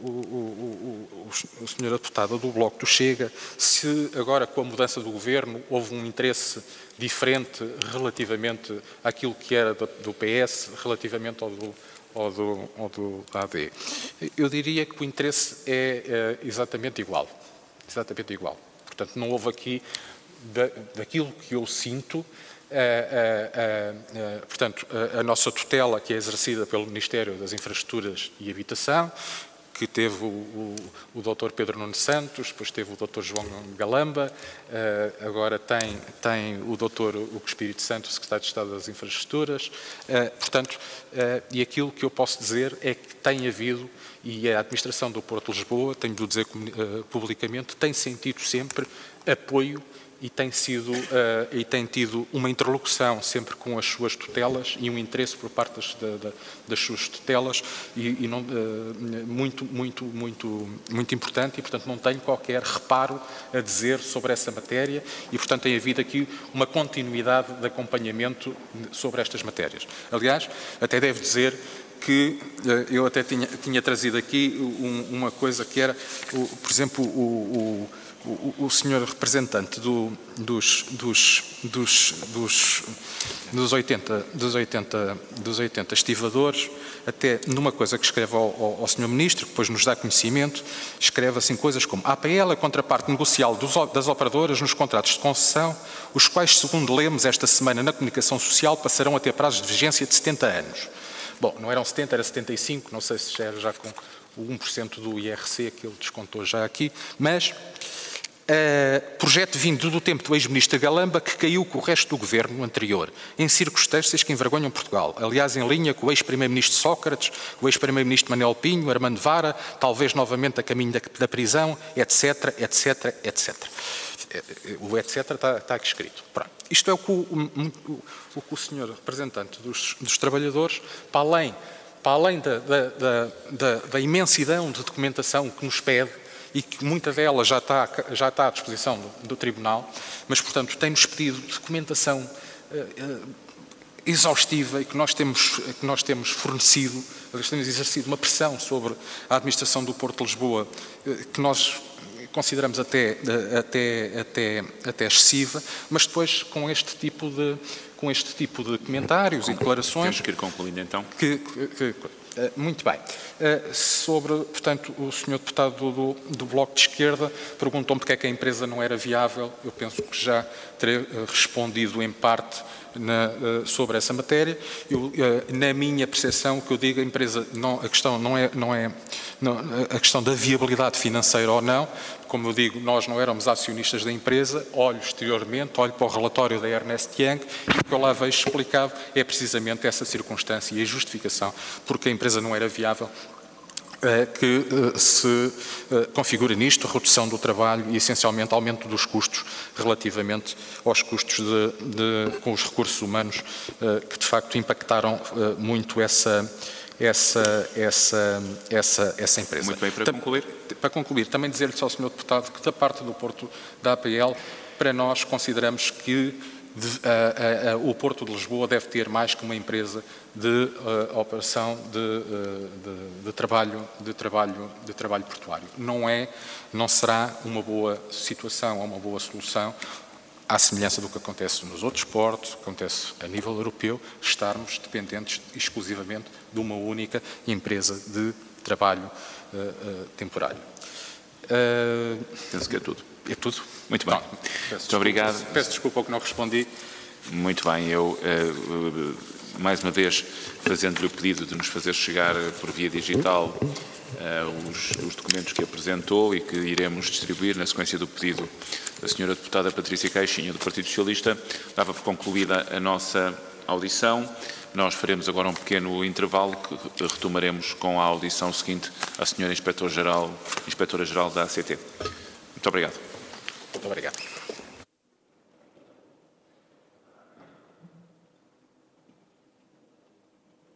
o, o, o senhor deputado do Bloco do Chega se agora com a mudança do governo houve um interesse diferente relativamente àquilo que era do, do P S, relativamente ao do ou do, ou do A D. Eu diria que o interesse é, é exatamente igual. Exatamente igual. Portanto, não houve aqui, da, daquilo que eu sinto, a, a, a, a, portanto, a, a nossa tutela, que é exercida pelo Ministério das Infraestruturas e Habitação, que teve o, o, o doutor Pedro Nuno Santos, depois teve o doutor João Galamba, uh, agora tem, tem o doutor Hugo Espírito Santo, secretário de Estado das Infraestruturas. Uh, portanto, uh, e aquilo que eu posso dizer é que tem havido, e a administração do Porto de Lisboa, tenho de dizer uh, publicamente, tem sentido sempre apoio e tem, sido, uh, e tem tido uma interlocução sempre com as suas tutelas e um interesse por parte das, da, das suas tutelas e, e não, uh, muito, muito, muito, muito importante, e portanto não tenho qualquer reparo a dizer sobre essa matéria e portanto tem havido aqui uma continuidade de acompanhamento sobre estas matérias. Aliás, até devo dizer que uh, eu até tinha, tinha trazido aqui um, uma coisa que era, o, por exemplo, o, o O, o senhor representante do, dos, dos, dos, dos, dos, oitenta, dos, oitenta, dos oitenta estivadores, até numa coisa que escreve ao, ao, ao senhor Ministro, que depois nos dá conhecimento, escreve assim coisas como: a A P L é a contraparte negocial dos, das operadoras nos contratos de concessão, os quais, segundo lemos esta semana na comunicação social, passarão a ter prazos de vigência de setenta anos. Bom, não eram setenta, era setenta e cinco, não sei se já era já com o um por cento do I R C que ele descontou já aqui, mas... Uh, projeto vindo do tempo do ex-ministro Galamba, que caiu com o resto do governo anterior, em circunstâncias que envergonham Portugal. Aliás, em linha com o ex-primeiro-ministro Sócrates, o ex-primeiro-ministro Manuel Pinho, Armando Vara, talvez novamente a caminho da, da prisão, etc, etc, etcétera. O etc está, está aqui escrito. Pronto. Isto é o que o, o, o, o senhor representante dos, dos trabalhadores, para além, para além da, da, da, da, da imensidão de documentação que nos pede, e que muita dela já está, já está à disposição do, do Tribunal, mas, portanto, tem-nos pedido documentação uh, uh, exaustiva e que nós temos, que nós temos fornecido, nós temos exercido uma pressão sobre a administração do Porto de Lisboa, uh, que nós consideramos até, uh, até, até, até excessiva, mas depois com este tipo de, com este tipo de comentários e declarações... Temos que ir concluindo, então. Que, que, que, Muito bem. Sobre, portanto, o senhor deputado do, do Bloco de Esquerda perguntou-me porque é que a empresa não era viável. Eu penso que já terei respondido em parte na, sobre essa matéria. Eu, na minha percepção, o que eu digo, a empresa, não, a questão não é, não é não, a questão da viabilidade financeira ou não. Como eu digo, nós não éramos acionistas da empresa, olho exteriormente, olho para o relatório da Ernst Young e o que eu lá vejo explicado é precisamente essa circunstância e a justificação porque a empresa não era viável, que se configura nisto, redução do trabalho e essencialmente aumento dos custos relativamente aos custos de, de, com os recursos humanos que de facto impactaram muito essa Essa, essa, essa, essa empresa. Muito bem, para concluir. Para concluir, também dizer-lhe ao senhor Deputado que da parte do Porto da A P L, para nós consideramos que de, a, a, a, o Porto de Lisboa deve ter mais que uma empresa de uh, operação de, uh, de, de, trabalho, de, trabalho, de trabalho portuário. Não é, não será uma boa situação ou uma boa solução, à semelhança do que acontece nos outros portos, acontece a nível europeu, estarmos dependentes exclusivamente de uma única empresa de trabalho uh, uh, temporário. Uh, Penso que é tudo. É tudo? Muito bem. Não, peço Muito desculpa, obrigado. Peço desculpa que não respondi. Muito bem. Eu, uh, mais uma vez, fazendo-lhe o pedido de nos fazer chegar por via digital uh, os, os documentos que apresentou e que iremos distribuir na sequência do pedido da senhora deputada Patrícia Caixinha, do Partido Socialista, dava por concluída a nossa audição. Nós faremos agora um pequeno intervalo que retomaremos com a audição seguinte à senhora Inspetora-Geral Inspetora-Geral da A C T. Muito obrigado. Muito obrigado.